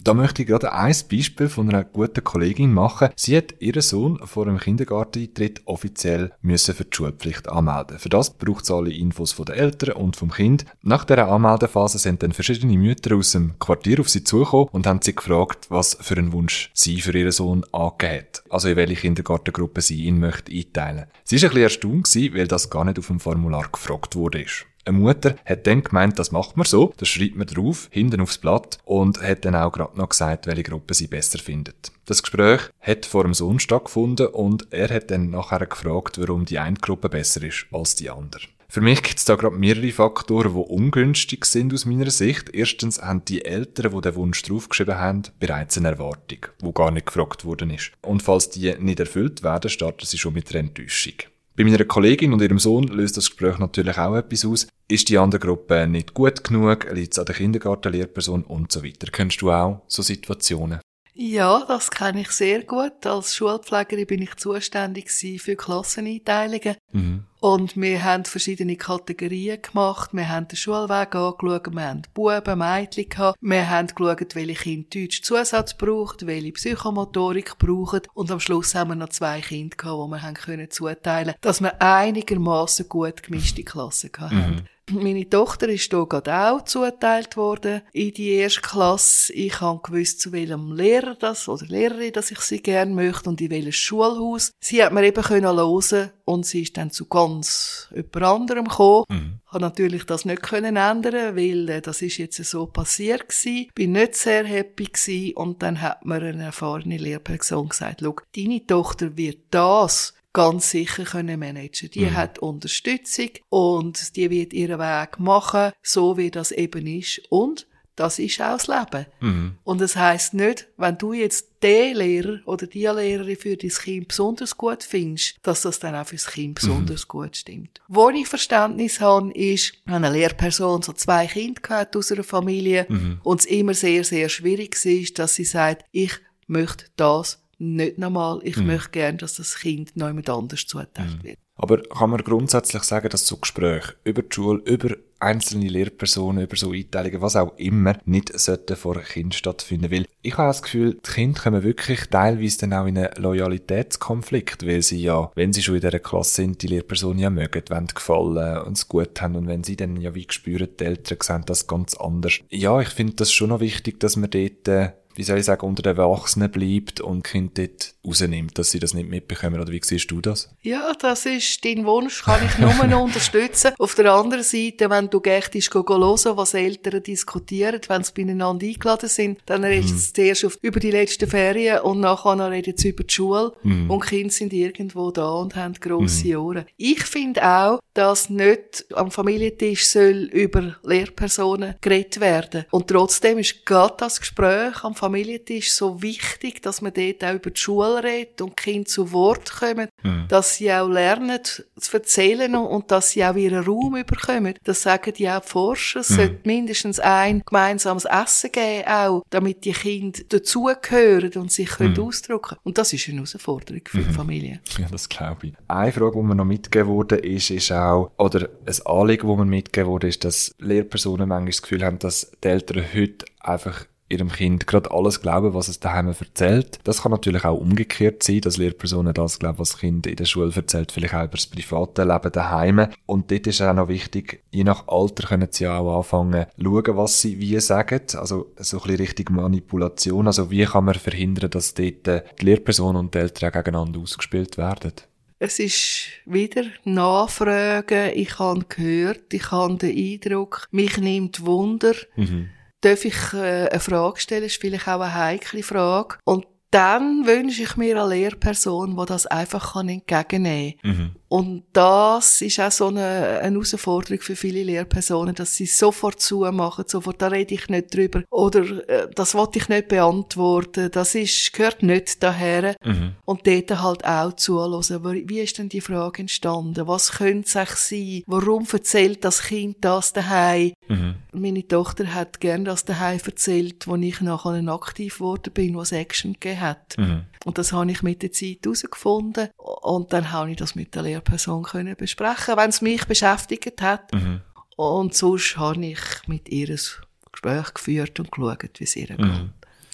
Da möchte ich gerade ein Beispiel von einer guten Kollegin machen. Sie hat ihren Sohn vor dem Kindergarteneintritt offiziell müssen für die Schulpflicht anmelden. Für das braucht es alle Infos von den Eltern und vom Kind. Nach dieser Anmeldephase sind dann verschiedene Mütter aus dem Quartier auf sie zugekommen und haben sie gefragt, was für einen Wunsch sie für ihren Sohn angegeben hat. Also in welche Kindergartengruppe sie ihn möchte einteilen. Sie war ein bisschen erstaunt, weil das gar nicht auf dem Formular gefragt wurde. Eine Mutter hat dann gemeint, das macht man so, das schreibt man drauf, hinten aufs Blatt und hat dann auch gerade noch gesagt, welche Gruppe sie besser findet. Das Gespräch hat vor dem Sohn stattgefunden und er hat dann nachher gefragt, warum die eine Gruppe besser ist als die andere. Für mich gibt es da gerade mehrere Faktoren, die ungünstig sind aus meiner Sicht. Erstens haben die Eltern, die den Wunsch draufgeschrieben haben, bereits eine Erwartung, die gar nicht gefragt worden ist. Und falls die nicht erfüllt werden, starten sie schon mit einer Enttäuschung. Bei meiner Kollegin und ihrem Sohn löst das Gespräch natürlich auch etwas aus. Ist die andere Gruppe nicht gut genug? Liegt es an der Kindergartenlehrperson und so weiter? Kennst du auch so Situationen? Ja, das kenne ich sehr gut. Als Schulpflegerin bin ich zuständig für Klasseneinteilungen. Mhm. Und wir haben verschiedene Kategorien gemacht. Wir haben den Schulweg angeschaut, wir haben Buben, Mädchen gehabt. Wir haben geschaut, welche Kinder Deutsch Zusatz braucht, welche Psychomotorik brauchen. Und am Schluss haben wir noch zwei Kinder gehabt, die wir haben können zuteilen, dass wir einigermaßen gut gemischte Klassen hatten. Mhm. Meine Tochter ist hier gerade auch zugeteilt worden in die erste Klasse. Ich habe gewusst, zu welchem Lehrer das oder Lehrerin, dass ich sie gerne möchte und in welches Schulhaus. Sie hat mir eben können hören und sie ist dann zu ganz jemand anderem gekommen. Mhm. Ich konnte natürlich das nicht können ändern, weil äh, das ist jetzt so passiert gewesen. Bin nicht sehr happy gewesen und dann hat mir eine erfahrene Lehrperson gesagt, schau, deine Tochter wird das ganz sicher können managen. Die mhm. hat Unterstützung und die wird ihren Weg machen, so wie das eben ist. Und das ist auch das Leben. Mhm. Und das heisst nicht, wenn du jetzt den Lehrer oder die Lehrerin für dein Kind besonders gut findest, dass das dann auch für das Kind besonders mhm. gut stimmt. Wo ich Verständnis habe, ist, wenn eine Lehrperson so zwei Kinder hat aus einer Familie mhm. und es immer sehr, sehr schwierig ist, dass sie sagt, ich möchte das nicht normal. Ich mhm. möchte gerne, dass das Kind noch jemand anders zugeteilt mhm. wird. Aber kann man grundsätzlich sagen, dass so Gespräche über die Schule, über einzelne Lehrpersonen, über so Einteilungen, was auch immer, nicht sollten vor Kindern stattfinden? Weil ich habe das Gefühl, die Kinder kommen wirklich teilweise dann auch in einen Loyalitätskonflikt, weil sie ja, wenn sie schon in dieser Klasse sind, die Lehrpersonen ja mögen, wollen gefallen und es gut haben. Und wenn sie dann ja wie spüren, die Eltern sehen das ganz anders. Ja, ich finde das schon noch wichtig, dass man dort äh, wie soll ich sagen, unter den Erwachsenen bleibt und die Kinder dort rausnimmt, dass sie das nicht mitbekommen. Oder wie siehst du das? Ja, das ist dein Wunsch, kann ich nur noch unterstützen. Auf der anderen Seite, wenn du gächtest, go hören, was Eltern diskutieren, wenn sie beieinander eingeladen sind, dann redest du mm. zuerst auf, über die letzten Ferien und nachher reden sie über die Schule. Mm. Und die Kinder sind irgendwo da und haben grosse mm. Ohren. Ich finde auch, dass nicht am Familientisch soll über Lehrpersonen geredet werden. Und trotzdem ist gerade das Gespräch am Familientisch so wichtig, dass man dort auch über die Schule redet und die Kinder zu Wort kommen, mhm. dass sie auch lernen zu erzählen und dass sie auch ihren Raum bekommen. Das sagen die auch die Forscher. Es mhm. sollte mindestens ein gemeinsames Essen geben, auch, damit die Kinder dazugehören und sich mhm. ausdrücken können. Und das ist eine Herausforderung für mhm. die Familie. Ja, das glaube ich. Eine Frage, die mir noch mitgegeben wurde, ist, ist auch, oder ein Anliegen, das mir mitgegeben wurde, ist, dass Lehrpersonen manchmal das Gefühl haben, dass die Eltern heute einfach ihrem Kind gerade alles glauben, was es daheim erzählt. Das kann natürlich auch umgekehrt sein, dass Lehrpersonen das glauben, was das Kind in der Schule erzählt, vielleicht auch über das private Leben daheim. Und dort ist auch noch wichtig, je nach Alter können sie ja auch anfangen, schauen, was sie wie sagen. Also so ein bisschen Richtung Manipulation. Also wie kann man verhindern, dass dort die Lehrpersonen und die Eltern auch gegeneinander ausgespielt werden? Es ist wieder Nachfragen. Ich habe gehört, ich habe den Eindruck, mich nimmt Wunder. Mhm. Darf ich äh, eine Frage stellen? Das ist vielleicht auch eine heikle Frage. Und dann wünsche ich mir eine Lehrperson, die das einfach entgegennehmen kann. Mhm. Und das ist auch so eine, eine Herausforderung für viele Lehrpersonen, dass sie sofort zumachen, sofort, da rede ich nicht drüber. Oder äh, das wollte ich nicht beantworten, das ist, gehört nicht daher. Mhm. Und dort halt auch zuhören. Wie ist denn die Frage entstanden? Was könnte es eigentlich sein? Warum erzählt das Kind das daheim? Mhm. Meine Tochter hat gern das daheim erzählt, als ich nachher aktiv geworden bin, was Action gegeben hat. Mhm. Und das habe ich mit der Zeit herausgefunden. Und dann habe ich das mit der Lehrperson können besprechen, wenn es mich beschäftigt hat. Mhm. Und sonst habe ich mit ihr ein Gespräch geführt und geschaut, wie es ihr geht. Mhm.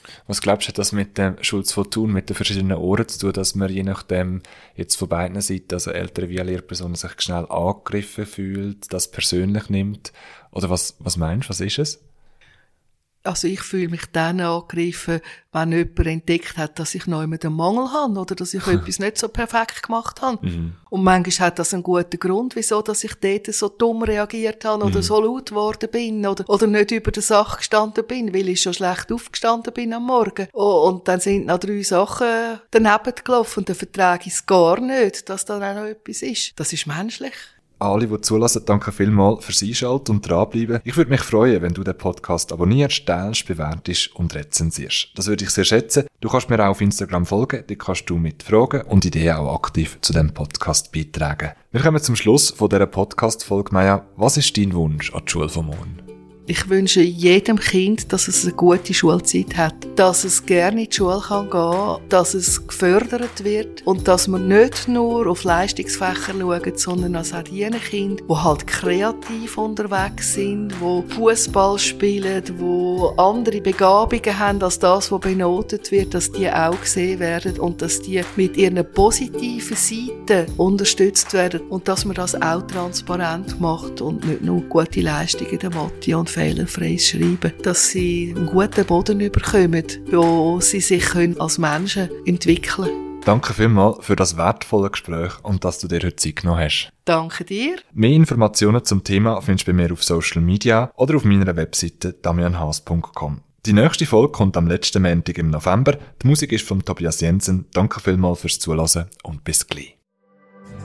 Was glaubst du, hat das mit dem Schulz von Thun, mit den verschiedenen Ohren zu tun, dass man je nachdem jetzt von beiden Seiten, also Eltern wie Lehrpersonen, sich schnell angegriffen fühlt, das persönlich nimmt? Oder was, was meinst du, was ist es? Also ich fühle mich dann angegriffen, wenn jemand entdeckt hat, dass ich noch immer den Mangel habe oder dass ich etwas nicht so perfekt gemacht habe. Mhm. Und manchmal hat das einen guten Grund, wieso dass ich dort so dumm reagiert habe oder mhm. so laut geworden bin oder, oder nicht über die Sache gestanden bin, weil ich schon schlecht aufgestanden bin am Morgen. Oh, und dann sind noch drei Sachen daneben gelaufen und dann vertrage ich es gar nicht, dass da auch noch etwas ist. Das ist menschlich. Alle, die zulassen, danke vielmals fürs Einschalten und dranbleiben. Ich würde mich freuen, wenn du den Podcast abonnierst, teilst, bewertest und rezensierst. Das würde ich sehr schätzen. Du kannst mir auch auf Instagram folgen, dort kannst du mit Fragen und Ideen auch aktiv zu diesem Podcast beitragen. Wir kommen zum Schluss von dieser Podcast-Folge. Maja, was ist dein Wunsch an die Schule von morgen? Ich wünsche jedem Kind, dass es eine gute Schulzeit hat, dass es gerne in die Schule kann gehen, dass es gefördert wird und dass man nicht nur auf Leistungsfächer schauen, sondern auch diejenigen Kinder, die halt kreativ unterwegs sind, die Fußball spielen, die andere Begabungen haben als das, was benotet wird, dass die auch gesehen werden und dass die mit ihren positiven Seiten unterstützt werden und dass man das auch transparent macht und nicht nur gute Leistungen der Mathe und fehlerfrei schreiben, dass sie einen guten Boden bekommen, wo sie sich können als Menschen entwickeln können. Danke vielmals für das wertvolle Gespräch und dass du dir heute Zeit genommen hast. Danke dir. Mehr Informationen zum Thema findest du bei mir auf Social Media oder auf meiner Webseite damian haas punkt com. Die nächste Folge kommt am letzten Montag im November. Die Musik ist von Tobias Jensen. Danke vielmals fürs Zuhören und bis gleich.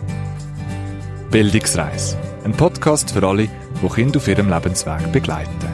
Bildungsreise. Ein Podcast für alle, die Kinder auf ihrem Lebensweg begleiten.